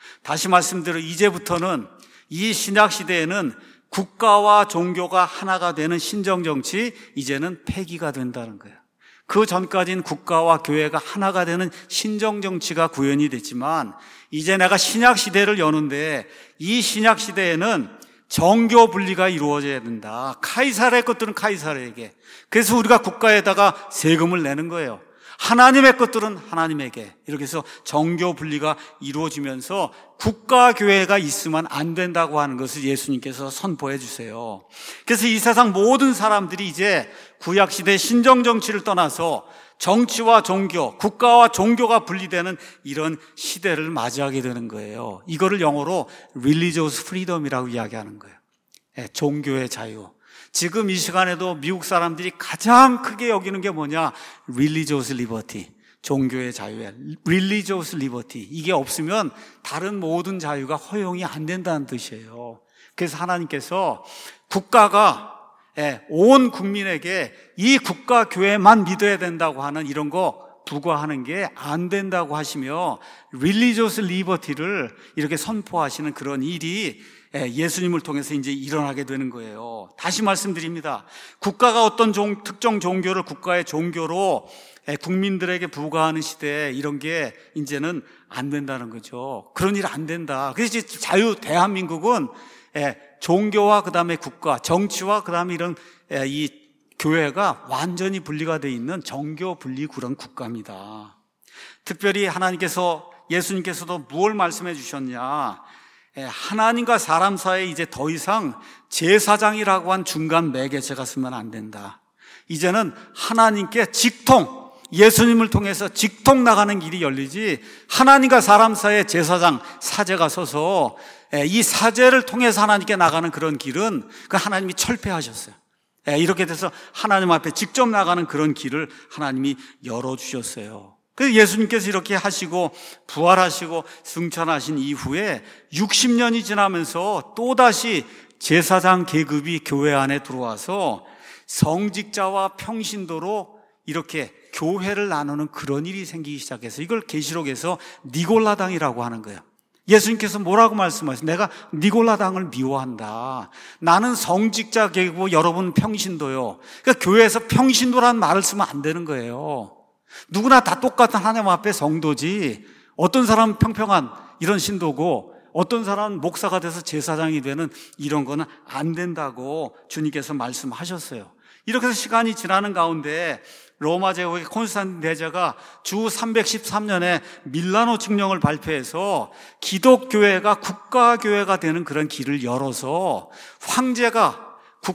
Speaker 1: 다시 말씀드려 이제부터는 이 신약 시대에는 국가와 종교가 하나가 되는 신정정치, 이제는 폐기가 된다는 거예요. 그 전까지는 국가와 교회가 하나가 되는 신정정치가 구현이 됐지만 이제 내가 신약 시대를 여는데 이 신약 시대에는 정교 분리가 이루어져야 된다. 카이사르의 것들은 카이사르에게. 그래서 우리가 국가에다가 세금을 내는 거예요. 하나님의 것들은 하나님에게. 이렇게 해서 정교 분리가 이루어지면서 국가 교회가 있으면 안 된다고 하는 것을 예수님께서 선포해 주세요. 그래서 이 세상 모든 사람들이 이제 구약시대 신정정치를 떠나서 정치와 종교, 국가와 종교가 분리되는 이런 시대를 맞이하게 되는 거예요. 이거를 영어로 religious freedom이라고 이야기하는 거예요. 종교의 자유. 지금 이 시간에도 미국 사람들이 가장 크게 여기는 게 뭐냐? religious liberty. 종교의 자유에 religious liberty. 이게 없으면 다른 모든 자유가 허용이 안 된다는 뜻이에요. 그래서 하나님께서 국가가 온 국민에게 이 국가 교회만 믿어야 된다고 하는 이런 거 부과하는 게 안 된다고 하시며 religious liberty를 이렇게 선포하시는 그런 일이 예수님을 통해서 이제 일어나게 되는 거예요. 다시 말씀드립니다. 국가가 어떤 특정 종교를 국가의 종교로 국민들에게 부과하는 시대에 이런 게 이제는 안 된다는 거죠. 그런 일 안 된다. 그래서 자유 대한민국은 종교와 그다음에 국가, 정치와 그다음에 이런 이 교회가 완전히 분리가 되어 있는 정교 분리 그런 국가입니다. 특별히 하나님께서 예수님께서도 무엇을 말씀해 주셨냐? 하나님과 사람 사이에 이제 더 이상 제사장이라고 한 중간 매개체가 쓰면 안 된다. 이제는 하나님께 직통, 예수님을 통해서 직통 나가는 길이 열리지 하나님과 사람 사이에 제사장, 사제가 서서 이 사제를 통해서 하나님께 나가는 그런 길은 그 하나님이 철폐하셨어요. 이렇게 돼서 하나님 앞에 직접 나가는 그런 길을 하나님이 열어주셨어요. 그래서 예수님께서 이렇게 하시고 부활하시고 승천하신 이후에 60년이 지나면서 또다시 제사장 계급이 교회 안에 들어와서 성직자와 평신도로 이렇게 교회를 나누는 그런 일이 생기기 시작해서 이걸 계시록에서 니골라당이라고 하는 거예요. 예수님께서 뭐라고 말씀하세요? 내가 니골라당을 미워한다. 나는 성직자 계급이고 여러분 평신도요. 그러니까 교회에서 평신도라는 말을 쓰면 안 되는 거예요. 누구나 다 똑같은 하나님 앞에 성도지 어떤 사람은 평평한 이런 신도고 어떤 사람은 목사가 돼서 제사장이 되는 이런 거는 안 된다고 주님께서 말씀하셨어요. 이렇게 해서 시간이 지나는 가운데 로마 제국의 콘스탄틴 대제가 주 313년에 밀라노 칙령을 발표해서 기독교회가 국가교회가 되는 그런 길을 열어서 황제가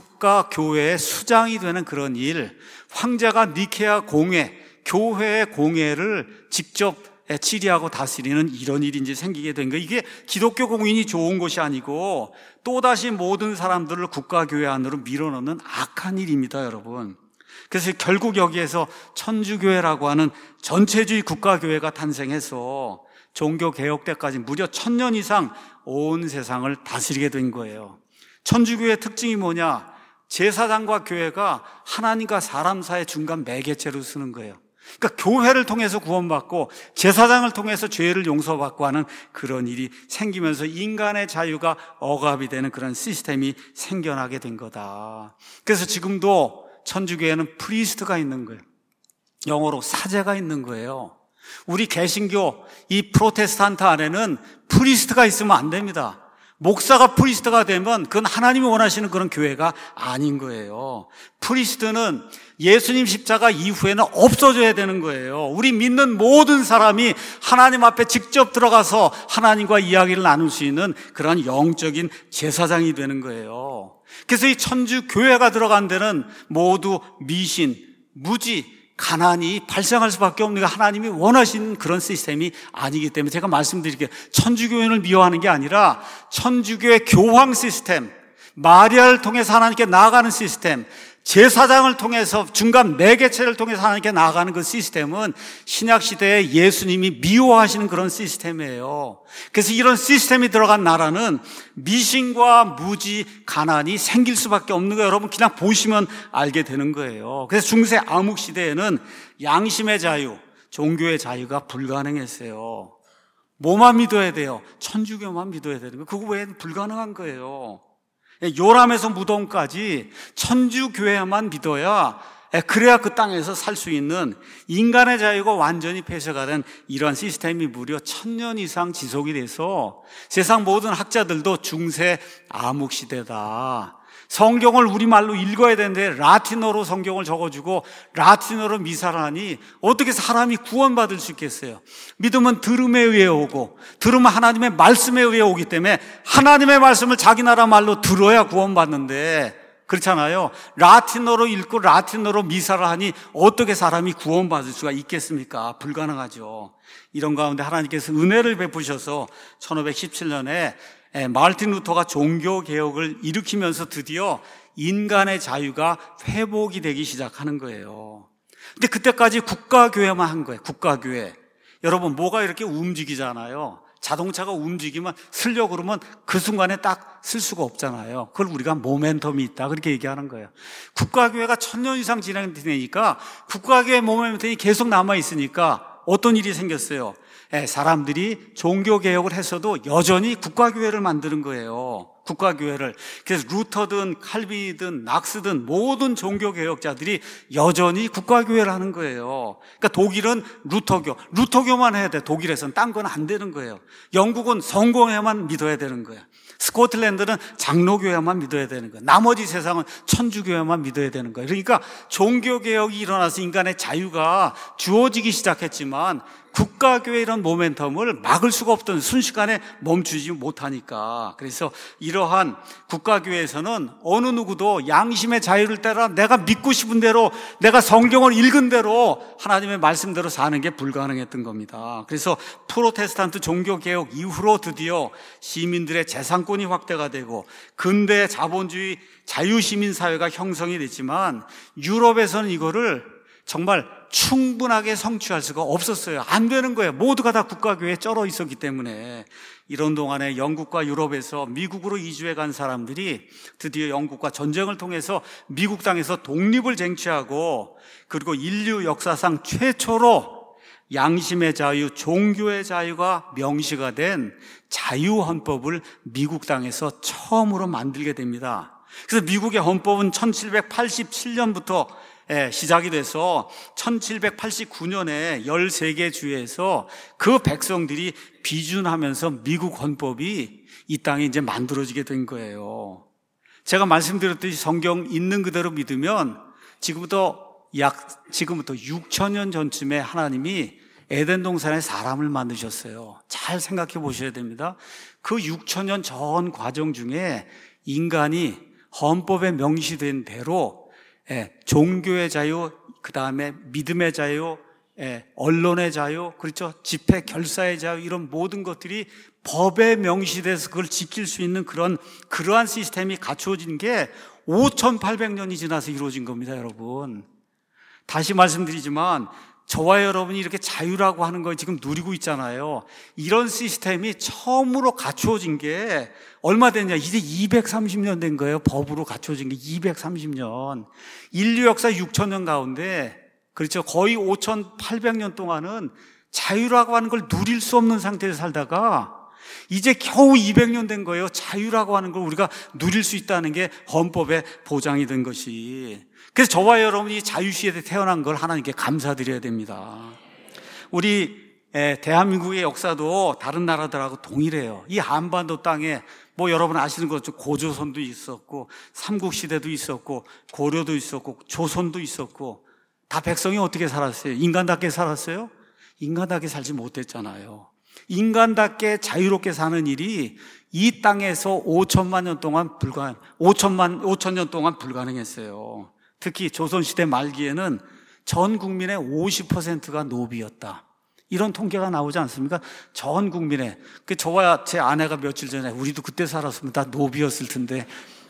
Speaker 1: 국가교회의 수장이 되는 그런 일, 황제가 니케아 공회, 교회의 공회를 직접 치리하고 다스리는 이런 일이 이제 생기게 된 거예요. 이게 기독교 공인이 좋은 것이 아니고 또다시 모든 사람들을 국가교회 안으로 밀어넣는 악한 일입니다, 여러분. 그래서 결국 여기에서 천주교회라고 하는 전체주의 국가교회가 탄생해서 종교개혁 때까지 무려 1000년 이상 온 세상을 다스리게 된 거예요. 천주교회의 특징이 뭐냐? 제사장과 교회가 하나님과 사람 사이의 중간 매개체로 쓰는 거예요. 그러니까 교회를 통해서 구원받고 제사장을 통해서 죄를 용서받고 하는 그런 일이 생기면서 인간의 자유가 억압이 되는 그런 시스템이 생겨나게 된 거다. 그래서 지금도 천주교회는 프리스트가 있는 거예요. 영어로 사제가 있는 거예요. 우리 개신교 이 프로테스탄트 안에는 프리스트가 있으면 안 됩니다. 목사가 프리스트가 되면 그건 하나님이 원하시는 그런 교회가 아닌 거예요. 프리스트는 예수님 십자가 이후에는 없어져야 되는 거예요. 우리 믿는 모든 사람이 하나님 앞에 직접 들어가서 하나님과 이야기를 나눌 수 있는 그런 영적인 제사장이 되는 거예요. 그래서 이 천주 교회가 들어간 데는 모두 미신, 무지, 가난이 발생할 수밖에 없는 게 하나님이 원하시는 그런 시스템이 아니기 때문에 제가 말씀드릴게요. 천주교회를 미워하는 게 아니라 천주교의 교황 시스템, 마리아를 통해서 하나님께 나아가는 시스템, 제사장을 통해서 중간 매개체를 통해서 하나님께 나아가는 그 시스템은 신약시대에 예수님이 미워하시는 그런 시스템이에요. 그래서 이런 시스템이 들어간 나라는 미신과 무지, 가난이 생길 수밖에 없는 거예요. 여러분 그냥 보시면 알게 되는 거예요. 그래서 중세 암흑시대에는 양심의 자유, 종교의 자유가 불가능했어요. 뭐만 믿어야 돼요? 천주교만 믿어야 되는 거예요. 그거 외에는 불가능한 거예요. 요람에서 무덤까지 천주교회만 믿어야, 그래야 그 땅에서 살 수 있는 인간의 자유가 완전히 폐쇄가 된 이러한 시스템이 무려 1000년 이상 지속이 돼서 세상 모든 학자들도 중세 암흑시대다, 성경을 우리말로 읽어야 되는데 라틴어로 성경을 적어주고 라틴어로 미사를 하니 어떻게 사람이 구원받을 수 있겠어요? 믿음은 들음에 의해 오고, 들음은 하나님의 말씀에 의해 오기 때문에 하나님의 말씀을 자기 나라 말로 들어야 구원받는데, 그렇잖아요. 라틴어로 읽고 라틴어로 미사를 하니 어떻게 사람이 구원받을 수가 있겠습니까? 불가능하죠. 이런 가운데 하나님께서 은혜를 베푸셔서 1517년에 마르틴 루터가 종교개혁을 일으키면서 드디어 인간의 자유가 회복이 되기 시작하는 거예요. 근데 그때까지 국가교회만 한 거예요. 국가교회. 여러분, 뭐가 이렇게 움직이잖아요. 자동차가 움직이면 쓰려고 그러면 그 순간에 딱 쓸 수가 없잖아요. 그걸 우리가 모멘텀이 있다, 그렇게 얘기하는 거예요. 국가교회가 1000년 이상 진행되니까 국가교회 모멘텀이 계속 남아있으니까 어떤 일이 생겼어요? 사람들이 종교개혁을 했어도 여전히 국가교회를 만드는 거예요. 국가교회를. 그래서 루터든 칼빈이든 낙스든 모든 종교개혁자들이 여전히 국가교회를 하는 거예요. 그러니까 독일은 루터교만 해야 돼. 독일에서는 딴 건 안 되는 거예요. 영국은 성공회만 믿어야 되는 거예요. 스코틀랜드는 장로교회만 믿어야 되는 거예요. 나머지 세상은 천주교회만 믿어야 되는 거예요. 그러니까 종교개혁이 일어나서 인간의 자유가 주어지기 시작했지만 국가교회 이런 모멘텀을 막을 수가 없던, 순식간에 멈추지 못하니까. 그래서 이러한 국가교회에서는 어느 누구도 양심의 자유를 따라 내가 믿고 싶은 대로, 내가 성경을 읽은 대로 하나님의 말씀대로 사는 게 불가능했던 겁니다. 그래서 프로테스탄트 종교개혁 이후로 드디어 시민들의 재산권이 확대가 되고 근대 자본주의 자유시민사회가 형성이 됐지만 유럽에서는 이거를 정말 충분하게 성취할 수가 없었어요. 안 되는 거예요. 모두가 다 국가교회에 쩔어 있었기 때문에. 이런 동안에 영국과 유럽에서 미국으로 이주해 간 사람들이 드디어 영국과 전쟁을 통해서 미국 땅에서 독립을 쟁취하고, 그리고 인류 역사상 최초로 양심의 자유, 종교의 자유가 명시가 된 자유헌법을 미국 땅에서 처음으로 만들게 됩니다. 그래서 미국의 헌법은 1787년부터 시작이 돼서 1789년에 13개 주에서 그 백성들이 비준하면서 미국 헌법이 이 땅에 이제 만들어지게 된 거예요. 제가 말씀드렸듯이 성경 있는 그대로 믿으면 지금부터 6,000년 전쯤에 하나님이 에덴 동산에 사람을 만드셨어요. 잘 생각해 보셔야 됩니다. 그 6,000년 전 과정 중에 인간이 헌법에 명시된 대로 종교의 자유, 그 다음에 믿음의 자유, 언론의 자유, 그렇죠? 집회 결사의 자유, 이런 모든 것들이 법에 명시돼서 그걸 지킬 수 있는 그러한 시스템이 갖추어진 게 5,800년이 지나서 이루어진 겁니다, 여러분. 다시 말씀드리지만 저와 여러분이 이렇게 자유라고 하는 걸 지금 누리고 있잖아요. 이런 시스템이 처음으로 갖추어진 게 얼마 됐냐? 이제 230년 된 거예요. 법으로 갖추어진 게 230년. 인류 역사 6,000년 가운데, 그렇죠, 거의 5,800년 동안은 자유라고 하는 걸 누릴 수 없는 상태에서 살다가 이제 겨우 200년 된 거예요. 자유라고 하는 걸 우리가 누릴 수 있다는 게 헌법에 보장이 된 것이. 그래서 저와 여러분이 자유시대에 태어난 걸 하나님께 감사드려야 됩니다. 우리 대한민국의 역사도 다른 나라들하고 동일해요. 이 한반도 땅에 뭐 여러분 아시는 것처럼 고조선도 있었고 삼국시대도 있었고 고려도 있었고 조선도 있었고, 다 백성이 어떻게 살았어요? 인간답게 살았어요? 인간답게 살지 못했잖아요. 인간답게 자유롭게 사는 일이 이 땅에서 5천만 년 동안 5천 년 동안 불가능했어요. 특히 조선시대 말기에는 전 국민의 50%가 노비였다, 이런 통계가 나오지 않습니까? 전 국민의. 저와 제 아내가 며칠 전에 우리도 그때 살았으면 다 노비였을 텐데,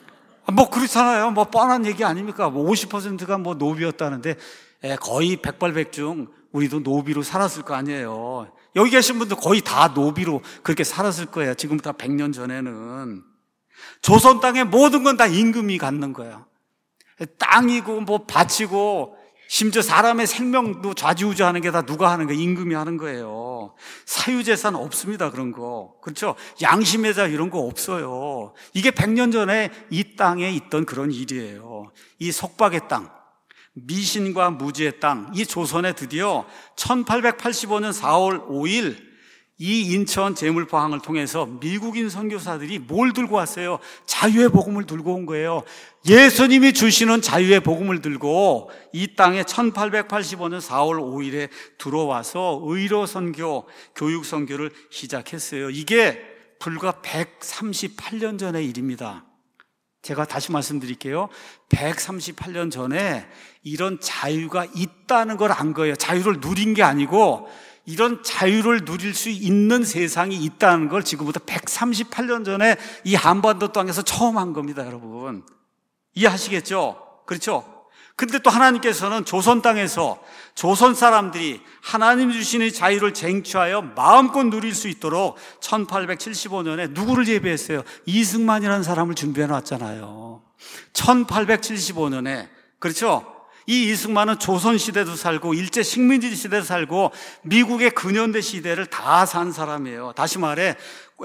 Speaker 1: 뭐 그렇잖아요. 뭐 뻔한 얘기 아닙니까? 뭐 50%가 뭐 노비였다는데 거의 백발백중 우리도 노비로 살았을 거 아니에요. 여기 계신 분들 거의 다 노비로 그렇게 살았을 거예요. 지금부터 100년 전에는. 조선 땅의 모든 건 다 임금이 갖는 거예요. 땅이고 뭐 밭이고 심지어 사람의 생명도 좌지우지하는 게 다 누가 하는 거예요? 임금이 하는 거예요. 사유재산 없습니다. 그런 거. 그렇죠? 양심의 자유 이런 거 없어요. 이게 100년 전에 이 땅에 있던 그런 일이에요. 이 속박의 땅, 미신과 무지의 땅, 이 조선에 드디어 1885년 4월 5일 이 인천 제물포항을 통해서 미국인 선교사들이 뭘 들고 왔어요? 자유의 복음을 들고 온 거예요. 예수님이 주시는 자유의 복음을 들고 이 땅에 1885년 4월 5일에 들어와서 의료 선교, 교육 선교를 시작했어요. 이게 불과 138년 전의 일입니다. 제가 다시 말씀드릴게요. 138년 전에 이런 자유가 있다는 걸 안 거예요. 자유를 누린 게 아니고 이런 자유를 누릴 수 있는 세상이 있다는 걸 지금부터 138년 전에 이 한반도 땅에서 처음 한 겁니다, 여러분. 이해하시겠죠? 그렇죠? 근데 또 하나님께서는 조선 땅에서 조선 사람들이 하나님 주시는 자유를 쟁취하여 마음껏 누릴 수 있도록 1875년에 누구를 예비했어요? 이승만이라는 사람을 준비해 놨잖아요. 1875년에. 그렇죠? 이 이승만은 조선시대도 살고 일제 식민지 시대도 살고 미국의 근현대 시대를 다 산 사람이에요. 다시 말해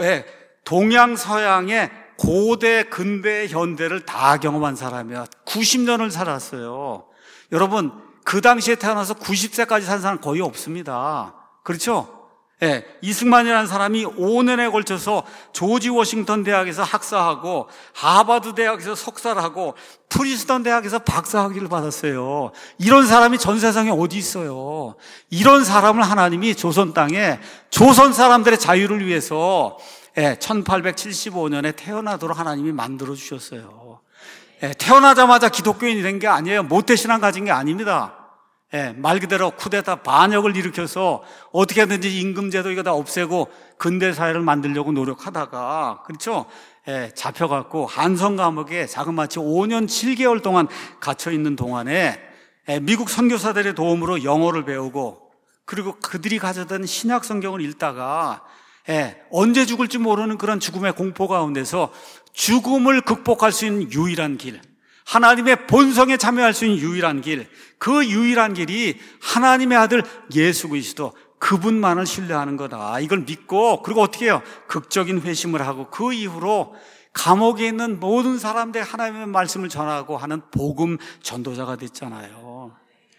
Speaker 1: 동양 서양의 고대, 근대, 현대를 다 경험한 사람이야. 90년을 살았어요. 여러분, 그 당시에 태어나서 90세까지 산 사람 거의 없습니다. 그렇죠? 예, 이승만이라는 사람이 5년에 걸쳐서 조지 워싱턴 대학에서 학사하고 하버드 대학에서 석사를 하고 프린스턴 대학에서 박사학위를 받았어요. 이런 사람이 전 세상에 어디 있어요? 이런 사람을 하나님이 조선 땅에 조선 사람들의 자유를 위해서 1875년에 태어나도록 하나님이 만들어 주셨어요. 태어나자마자 기독교인이 된 게 아니에요. 모태신앙 가진 게 아닙니다. 말 그대로 쿠데타 반역을 일으켜서 어떻게든지 임금제도 이거 다 없애고 근대사회를 만들려고 노력하다가, 그렇죠? 잡혀갖고 한성 감옥에 자그마치 5년 7개월 동안 갇혀있는 동안에 미국 선교사들의 도움으로 영어를 배우고 그리고 그들이 가져던 신약 성경을 읽다가 언제 죽을지 모르는 그런 죽음의 공포 가운데서 죽음을 극복할 수 있는 유일한 길, 하나님의 본성에 참여할 수 있는 유일한 길, 그 유일한 길이 하나님의 아들 예수 그리스도, 그분만을 신뢰하는 거다. 이걸 믿고, 그리고 어떻게 해요? 극적인 회심을 하고 그 이후로 감옥에 있는 모든 사람들의 하나님의 말씀을 전하고 하는 복음 전도자가 됐잖아요.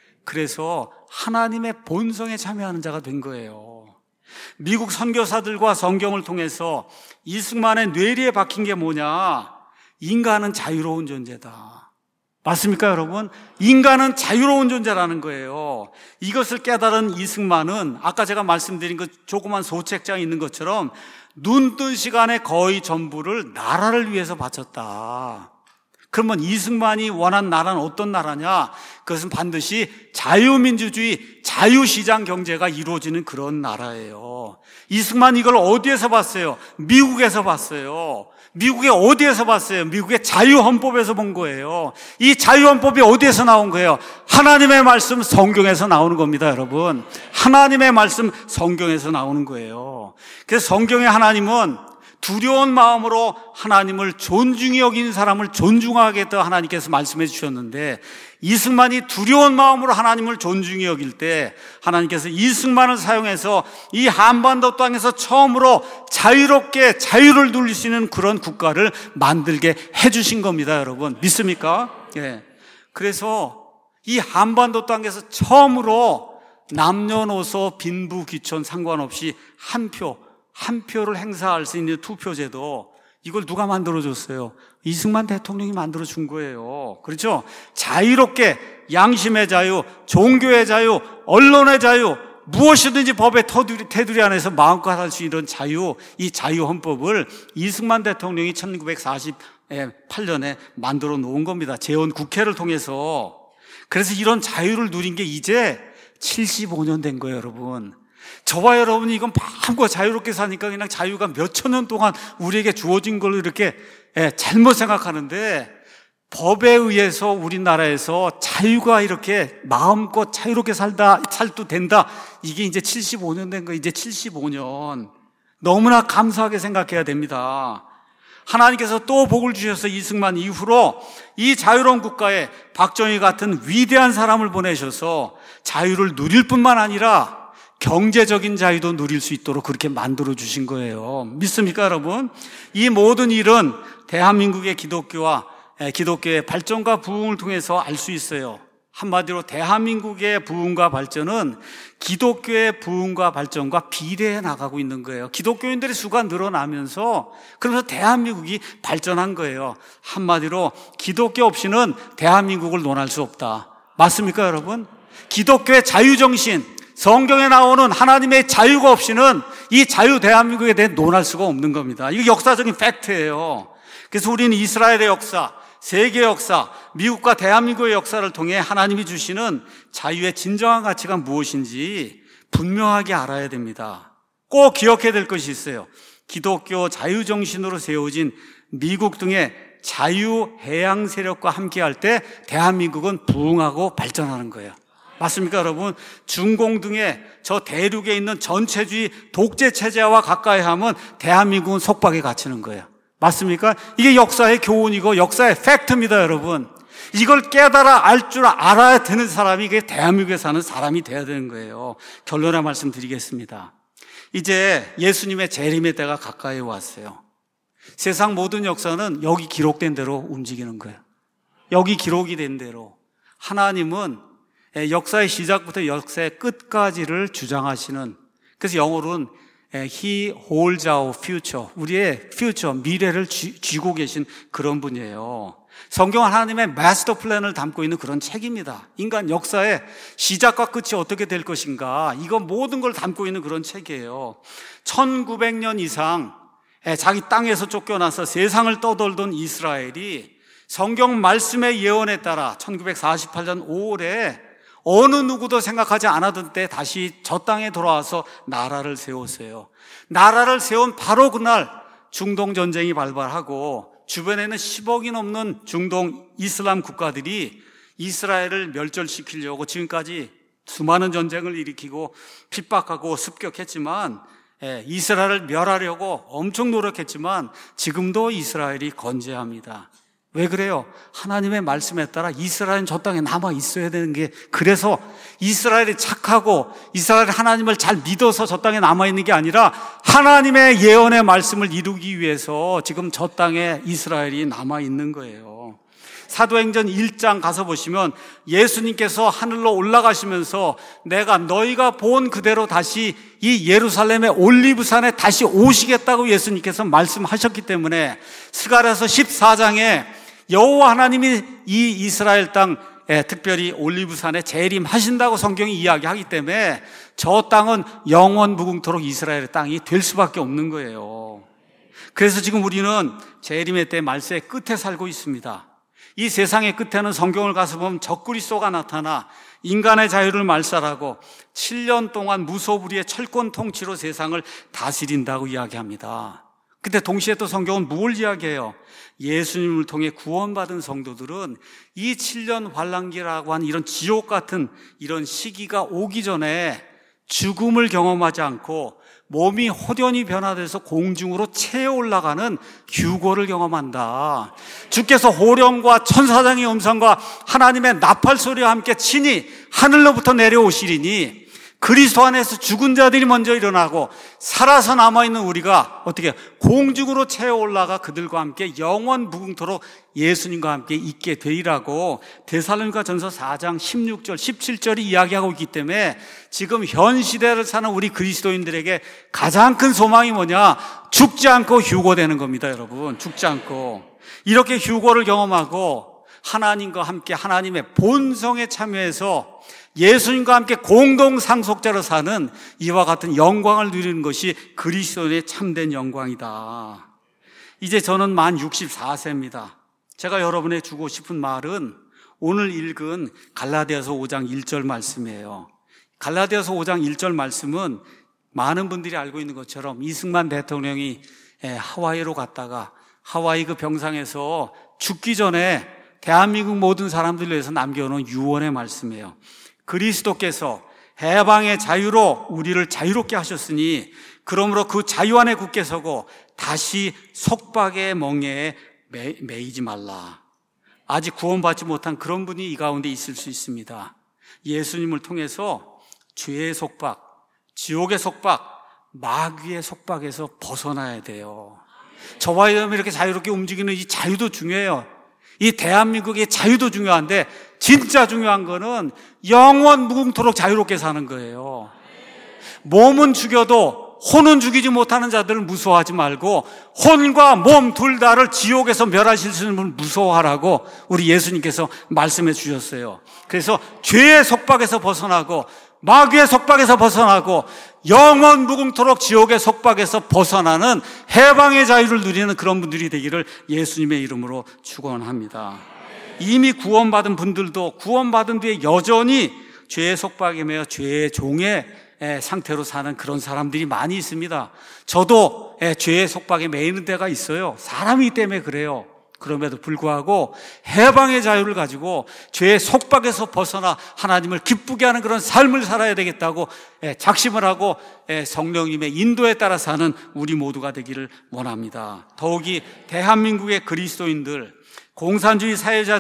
Speaker 1: 그래서 하나님의 본성에 참여하는 자가 된 거예요. 미국 선교사들과 성경을 통해서 이승만의 뇌리에 박힌 게 뭐냐? 인간은 자유로운 존재다. 맞습니까, 여러분? 인간은 자유로운 존재라는 거예요. 이것을 깨달은 이승만은 아까 제가 말씀드린 그 조그만 소책장에 있는 것처럼 눈 뜬 시간에 거의 전부를 나라를 위해서 바쳤다. 그러면 이승만이 원한 나라는 어떤 나라냐? 그것은 반드시 자유민주주의, 자유시장 경제가 이루어지는 그런 나라예요. 이승만이 이걸 어디에서 봤어요? 미국에서 봤어요. 미국의 어디에서 봤어요? 미국의 자유헌법에서 본 거예요. 이 자유헌법이 어디에서 나온 거예요? 하나님의 말씀 성경에서 나오는 겁니다, 여러분. 하나님의 말씀 성경에서 나오는 거예요. 그래서 성경의 하나님은 두려운 마음으로 하나님을 존중히 여기는 사람을 존중하겠다 하나님께서 말씀해 주셨는데, 이승만이 두려운 마음으로 하나님을 존중히 여길 때 하나님께서 이승만을 사용해서 이 한반도 땅에서 처음으로 자유롭게 자유를 누릴 수 있는 그런 국가를 만들게 해주신 겁니다, 여러분. 믿습니까? 예. 그래서 이 한반도 땅에서 처음으로 남녀노소 빈부 귀천 상관없이 한 표를 행사할 수 있는 투표제도, 이걸 누가 만들어줬어요? 이승만 대통령이 만들어준 거예요. 그렇죠? 자유롭게 양심의 자유, 종교의 자유, 언론의 자유, 무엇이든지 법의 테두리 안에서 마음껏 할 수 있는 자유, 이 자유헌법을 이승만 대통령이 1948년에 만들어 놓은 겁니다. 재헌국회를 통해서. 그래서 이런 자유를 누린 게 이제 75년 된 거예요, 여러분. 저와 여러분이 이건 마음껏 자유롭게 사니까 그냥 자유가 몇천 년 동안 우리에게 주어진 걸로 이렇게 잘못 생각하는데, 법에 의해서 우리나라에서 자유가 이렇게 마음껏 자유롭게 살도 된다. 이게 이제 75년 된 거예요. 이제 75년. 너무나 감사하게 생각해야 됩니다. 하나님께서 또 복을 주셔서 이승만 이후로 이 자유로운 국가에 박정희 같은 위대한 사람을 보내셔서 자유를 누릴 뿐만 아니라 경제적인 자유도 누릴 수 있도록 그렇게 만들어 주신 거예요. 믿습니까, 여러분? 이 모든 일은 대한민국의 기독교의 발전과 부흥을 통해서 알 수 있어요. 한마디로 대한민국의 부흥과 발전은 기독교의 부흥과 발전과 비례해 나가고 있는 거예요. 기독교인들의 수가 늘어나면서 그러면서 대한민국이 발전한 거예요. 한마디로 기독교 없이는 대한민국을 논할 수 없다. 맞습니까, 여러분? 기독교의 자유정신, 성경에 나오는 하나님의 자유가 없이는 이 자유 대한민국에 대해 논할 수가 없는 겁니다. 이게 역사적인 팩트예요. 그래서 우리는 이스라엘의 역사, 세계 역사, 미국과 대한민국의 역사를 통해 하나님이 주시는 자유의 진정한 가치가 무엇인지 분명하게 알아야 됩니다. 꼭 기억해야 될 것이 있어요. 기독교 자유정신으로 세워진 미국 등의 자유해양 세력과 함께할 때 대한민국은 부흥하고 발전하는 거예요. 맞습니까, 여러분? 중공 등의 저 대륙에 있는 전체주의 독재 체제와 가까이 하면 대한민국은 속박에 갇히는 거예요. 맞습니까? 이게 역사의 교훈이고 역사의 팩트입니다, 여러분. 이걸 깨달아 알 줄 알아야 되는 사람이 이게 대한민국에 사는 사람이 돼야 되는 거예요. 결론의 말씀 드리겠습니다. 이제 예수님의 재림의 때가 가까이 왔어요. 세상 모든 역사는 여기 기록된 대로 움직이는 거예요. 여기 기록이 된 대로. 하나님은 역사의 시작부터 역사의 끝까지를 주장하시는, 그래서 영어로는 He holds our future, 우리의 future, 미래를 쥐고 계신 그런 분이에요. 성경은 하나님의 마스터 플랜을 담고 있는 그런 책입니다. 인간 역사의 시작과 끝이 어떻게 될 것인가, 이거 모든 걸 담고 있는 그런 책이에요. 1900년 이상 자기 땅에서 쫓겨나서 세상을 떠돌던 이스라엘이 성경 말씀의 예언에 따라 1948년 5월에 어느 누구도 생각하지 않았던 때 다시 저 땅에 돌아와서 나라를 세웠어요. 나라를 세운 바로 그날 중동 전쟁이 발발하고 주변에는 10억이 넘는 중동 이슬람 국가들이 이스라엘을 멸절시키려고 지금까지 수많은 전쟁을 일으키고 핍박하고 습격했지만, 이스라엘을 멸하려고 엄청 노력했지만 지금도 이스라엘이 건재합니다. 왜 그래요? 하나님의 말씀에 따라 이스라엘은 저 땅에 남아 있어야 되는 게, 그래서 이스라엘이 착하고 이스라엘이 하나님을 잘 믿어서 저 땅에 남아 있는 게 아니라 하나님의 예언의 말씀을 이루기 위해서 지금 저 땅에 이스라엘이 남아 있는 거예요. 사도행전 1장 가서 보시면 예수님께서 하늘로 올라가시면서 내가 너희가 본 그대로 다시 이 예루살렘의 올리브산에 다시 오시겠다고 예수님께서 말씀하셨기 때문에 스가랴서 14장에 여호와 하나님이 이 이스라엘 땅에 특별히 올리브산에 재림하신다고 성경이 이야기하기 때문에 저 땅은 영원 무궁토록 이스라엘의 땅이 될 수밖에 없는 거예요. 그래서 지금 우리는 재림의 때 말세의 끝에 살고 있습니다. 이 세상의 끝에는 성경을 가서 보면 적그리스도가 나타나 인간의 자유를 말살하고 7년 동안 무소불위의 철권 통치로 세상을 다스린다고 이야기합니다. 근데 동시에 또 성경은 뭘 이야기해요? 예수님을 통해 구원받은 성도들은 이 7년 환란기라고 하는 이런 지옥 같은 이런 시기가 오기 전에 죽음을 경험하지 않고 몸이 호련히 변화돼서 공중으로 채어 올라가는 휴거를 경험한다. 주께서 호령과 천사장의 음성과 하나님의 나팔 소리와 함께 친히 하늘로부터 내려오시리니 그리스도 안에서 죽은 자들이 먼저 일어나고 살아서 남아있는 우리가 어떻게 공중으로 채어 올라가 그들과 함께 영원 무궁토록 예수님과 함께 있게 되리라고 데살로니가전서 4장 16절 17절이 이야기하고 있기 때문에 지금 현 시대를 사는 우리 그리스도인들에게 가장 큰 소망이 뭐냐? 죽지 않고 휴거되는 겁니다, 여러분. 죽지 않고 이렇게 휴거를 경험하고 하나님과 함께 하나님의 본성에 참여해서 예수님과 함께 공동 상속자로 사는 이와 같은 영광을 누리는 것이 그리스도인의 참된 영광이다. 이제 저는 만 64세입니다. 제가 여러분에게 주고 싶은 말은 오늘 읽은 갈라디아서 5장 1절 말씀이에요. 갈라디아서 5장 1절 말씀은 많은 분들이 알고 있는 것처럼 이승만 대통령이 하와이로 갔다가 하와이 그 병상에서 죽기 전에 대한민국 모든 사람들을 위해서 남겨놓은 유언의 말씀이에요. 그리스도께서 해방의 자유로 우리를 자유롭게 하셨으니 그러므로 그 자유 안에 굳게 서고 다시 속박의 멍에에 매이지 말라. 아직 구원받지 못한 그런 분이 이 가운데 있을 수 있습니다. 예수님을 통해서 죄의 속박, 지옥의 속박, 마귀의 속박에서 벗어나야 돼요. 저와 여러분이 이렇게 자유롭게 움직이는 이 자유도 중요해요. 이 대한민국의 자유도 중요한데 진짜 중요한 거는 영원 무궁토록 자유롭게 사는 거예요. 몸은 죽여도 혼은 죽이지 못하는 자들을 무서워하지 말고 혼과 몸 둘 다를 지옥에서 멸하실 수 있는 분을 무서워하라고 우리 예수님께서 말씀해 주셨어요. 그래서 죄의 속박에서 벗어나고 마귀의 속박에서 벗어나고 영원 무궁토록 지옥의 속박에서 벗어나는 해방의 자유를 누리는 그런 분들이 되기를 예수님의 이름으로 축원합니다. 이미 구원받은 분들도 구원받은 뒤에 여전히 죄의 속박에 매여 죄의 종의 상태로 사는 그런 사람들이 많이 있습니다. 저도 죄의 속박에 매이는 데가 있어요. 사람이기 때문에 그래요. 그럼에도 불구하고 해방의 자유를 가지고 죄의 속박에서 벗어나 하나님을 기쁘게 하는 그런 삶을 살아야 되겠다고 작심을 하고 성령님의 인도에 따라 사는 우리 모두가 되기를 원합니다. 더욱이 대한민국의 그리스도인들, 공산주의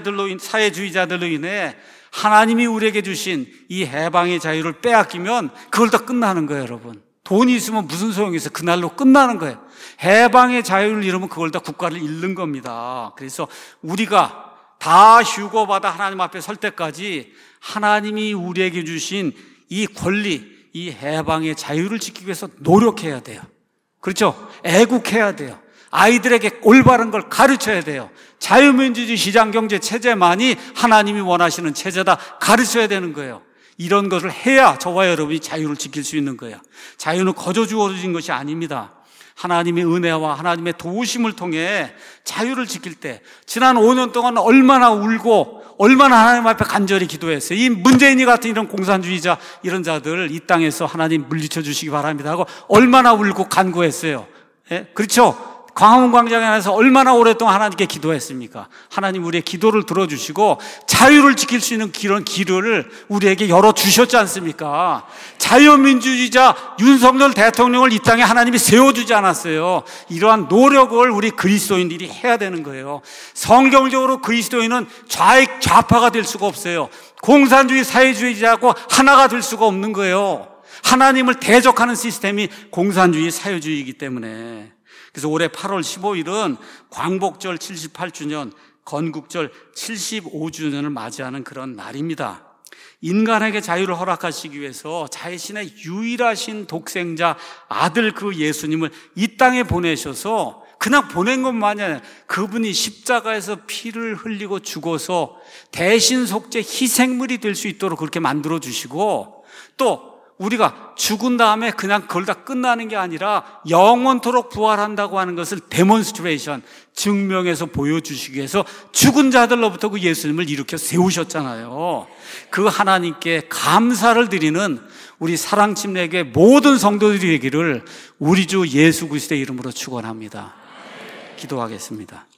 Speaker 1: 사회주의자들로 인해 하나님이 우리에게 주신 이 해방의 자유를 빼앗기면 그걸 다 끝나는 거예요, 여러분. 돈이 있으면 무슨 소용이 있어요? 그날로 끝나는 거예요. 해방의 자유를 잃으면 그걸 다 국가를 잃는 겁니다. 그래서 우리가 다 휴거받아 하나님 앞에 설 때까지 하나님이 우리에게 주신 이 권리, 이 해방의 자유를 지키기 위해서 노력해야 돼요. 그렇죠? 애국해야 돼요. 아이들에게 올바른 걸 가르쳐야 돼요. 자유민주주의 시장경제 체제만이 하나님이 원하시는 체제다 가르쳐야 되는 거예요. 이런 것을 해야 저와 여러분이 자유를 지킬 수 있는 거예요. 자유는 거저 주어진 것이 아닙니다. 하나님의 은혜와 하나님의 도우심을 통해 자유를 지킬 때 지난 5년 동안 얼마나 울고 얼마나 하나님 앞에 간절히 기도했어요. 이 문재인이 같은 이런 공산주의자 이런 자들 이 땅에서 하나님 물리쳐 주시기 바랍니다 하고 얼마나 울고 간구했어요. 그렇죠? 광화문 광장에 나서 얼마나 오랫동안 하나님께 기도했습니까? 하나님 우리의 기도를 들어주시고 자유를 지킬 수 있는 그런 길을 우리에게 열어주셨지 않습니까? 자유민주주의자 윤석열 대통령을 이 땅에 하나님이 세워주지 않았어요. 이러한 노력을 우리 그리스도인들이 해야 되는 거예요. 성경적으로 그리스도인은 좌익 좌파가 될 수가 없어요. 공산주의 사회주의자하고 하나가 될 수가 없는 거예요. 하나님을 대적하는 시스템이 공산주의 사회주의이기 때문에. 그래서 올해 8월 15일은 광복절 78주년, 건국절 75주년을 맞이하는 그런 날입니다. 인간에게 자유를 허락하시기 위해서 자신의 유일하신 독생자 아들 그 예수님을 이 땅에 보내셔서 그냥 보낸 것만이 아니라 그분이 십자가에서 피를 흘리고 죽어서 대신 속죄 희생물이 될 수 있도록 그렇게 만들어 주시고 또 우리가 죽은 다음에 그냥 그걸 다 끝나는 게 아니라 영원토록 부활한다고 하는 것을 데몬스트레이션, 증명해서 보여주시기 위해서 죽은 자들로부터 그 예수님을 일으켜 세우셨잖아요. 그 하나님께 감사를 드리는 우리 사랑침례교회 모든 성도들이 되기를 우리 주 예수 그리스도의 이름으로 축원합니다. 기도하겠습니다.